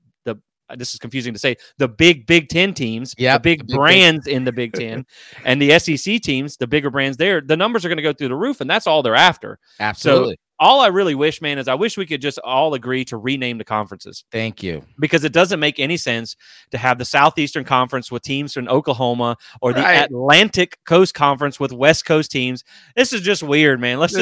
this is confusing to say, the big Big Ten teams, the big brands in the Big Ten, and the SEC teams, the bigger brands there, the numbers are going to go through the roof, and that's all they're after. Absolutely. all I really wish, man, is I wish we could just all agree to rename the conferences. Thank you. Because it doesn't make any sense to have the Southeastern Conference with teams from Oklahoma or the Atlantic Coast Conference with West Coast teams. This is just weird, man. Let's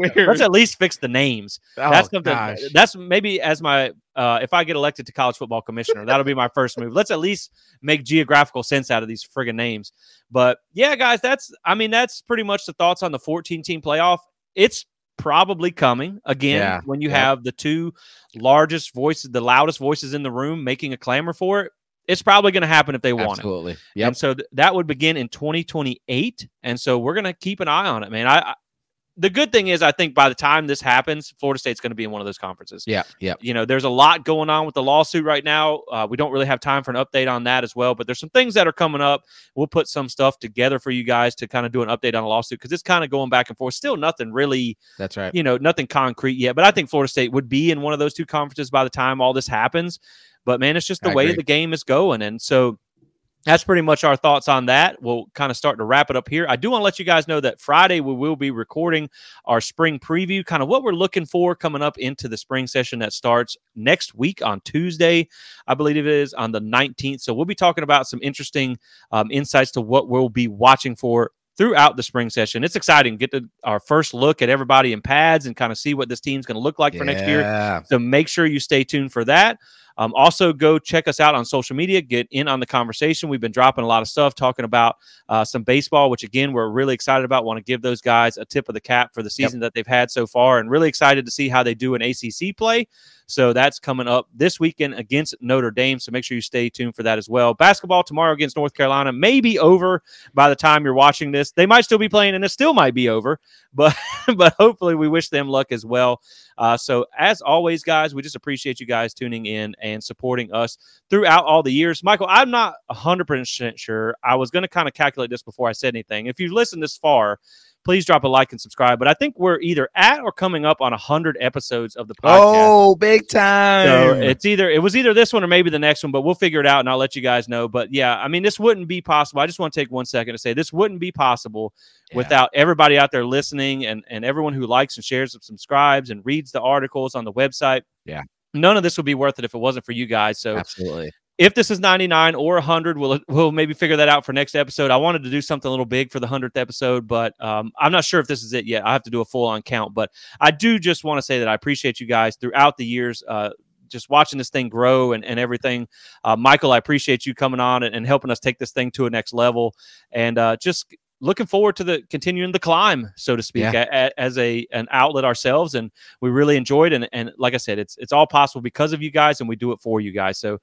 at least fix the names. That's something. Gosh. That's maybe as my if I get elected to college football commissioner, that'll be my first move. Let's at least make geographical sense out of these friggin' names. But yeah, guys, that's pretty much the thoughts on the 14-team playoff. It's probably coming again when you have the two largest voices, the loudest voices in the room making a clamor for it. It's probably going to happen if they want it. Absolutely. Yep. And so that would begin in 2028. And so we're going to keep an eye on it, man. The good thing is, I think by the time this happens, Florida State's going to be in one of those conferences. Yeah. Yeah. You know, there's a lot going on with the lawsuit right now. We don't really have time for an update on that as well, but there's some things that are coming up. We'll put some stuff together for you guys to kind of do an update on the lawsuit because it's kind of going back and forth. Still nothing really. That's right. You know, nothing concrete yet, but I think Florida State would be in one of those two conferences by the time all this happens. But man, it's just the way the game is going. And so that's pretty much our thoughts on that. We'll kind of start to wrap it up here. I do want to let you guys know that Friday we will be recording our spring preview, kind of what we're looking for coming up into the spring session that starts next week on Tuesday. I believe it is on the 19th. So we'll be talking about some interesting insights to what we'll be watching for throughout the spring session. It's exciting. Get our first look at everybody in pads and kind of see what this team's going to look like for next year. So make sure you stay tuned for that. Also, go check us out on social media. Get in on the conversation. We've been dropping a lot of stuff, talking about some baseball, which, again, we're really excited about. Want to give those guys a tip of the cap for the season that they've had so far, and really excited to see how they do in ACC play. So that's coming up this weekend against Notre Dame. So make sure you stay tuned for that as well. Basketball tomorrow against North Carolina may be over by the time you're watching this. They might still be playing, and it still might be over. But hopefully we wish them luck as well. So as always, guys, we just appreciate you guys tuning in and supporting us throughout all the years. Michael, I'm not 100% sure. I was going to kind of calculate this before I said anything. If you've listened this far, please drop a like and subscribe. But I think we're either at or coming up on 100 episodes of the podcast. Oh, big time. So it was either this one or maybe the next one, but we'll figure it out and I'll let you guys know. But yeah, I mean, this wouldn't be possible. I just want to take 1 second to say this wouldn't be possible without everybody out there listening and everyone who likes and shares and subscribes and reads the articles on the website. Yeah. None of this would be worth it if it wasn't for you guys. So absolutely. If this is 99 or 100, we'll maybe figure that out for next episode. I wanted to do something a little big for the 100th episode, but I'm not sure if this is it yet. I have to do a full-on count. But I do just want to say that I appreciate you guys throughout the years, just watching this thing grow and everything. Michael, I appreciate you coming on and helping us take this thing to a next level. And just looking forward to continuing the climb, so to speak, as an outlet ourselves. And we really enjoyed it. And like I said, it's all possible because of you guys, and we do it for you guys. So,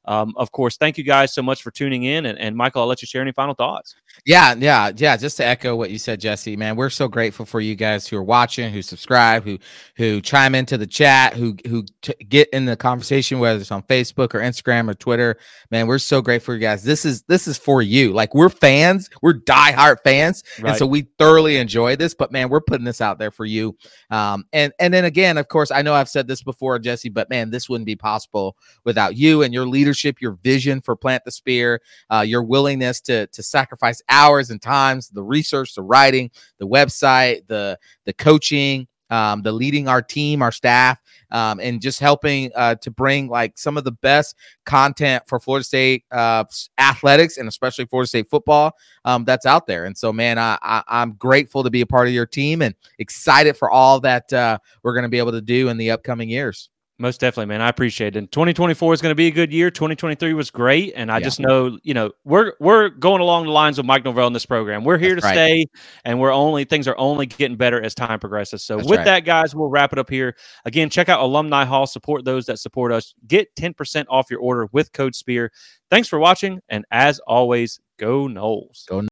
of course, thank you guys so much for tuning in. And Michael, I'll let you share any final thoughts. Yeah. Just to echo what you said, Jesse, man, we're so grateful for you guys who are watching, who subscribe, who chime into the chat, who get in the conversation, whether it's on Facebook or Instagram or Twitter. Man, we're so grateful for you guys. This is for you. Like, we're fans. We're diehard fans. Right. And so we thoroughly enjoy this, but man, we're putting this out there for you. And then again, of course, I know I've said this before, Jesse, but man, this wouldn't be possible without you and your leadership, your vision for Plant the Spear, your willingness to sacrifice hours and times, the research, the writing, the website, the coaching, the leading our team, our staff, and just helping to bring like some of the best content for Florida State athletics and especially Florida State football that's out there. And so, man, I'm grateful to be a part of your team and excited for all that we're going to be able to do in the upcoming years. Most definitely, man. I appreciate it. And 2024 is going to be a good year. 2023 was great. And I just know, we're going along the lines of Mike Norvell in this program. We're here to stay, and things are only getting better as time progresses. So that, guys, we'll wrap it up here. Again, check out Alumni Hall. Support those that support us. Get 10% off your order with code SPEAR. Thanks for watching. And as always, go Noles. Go Noles.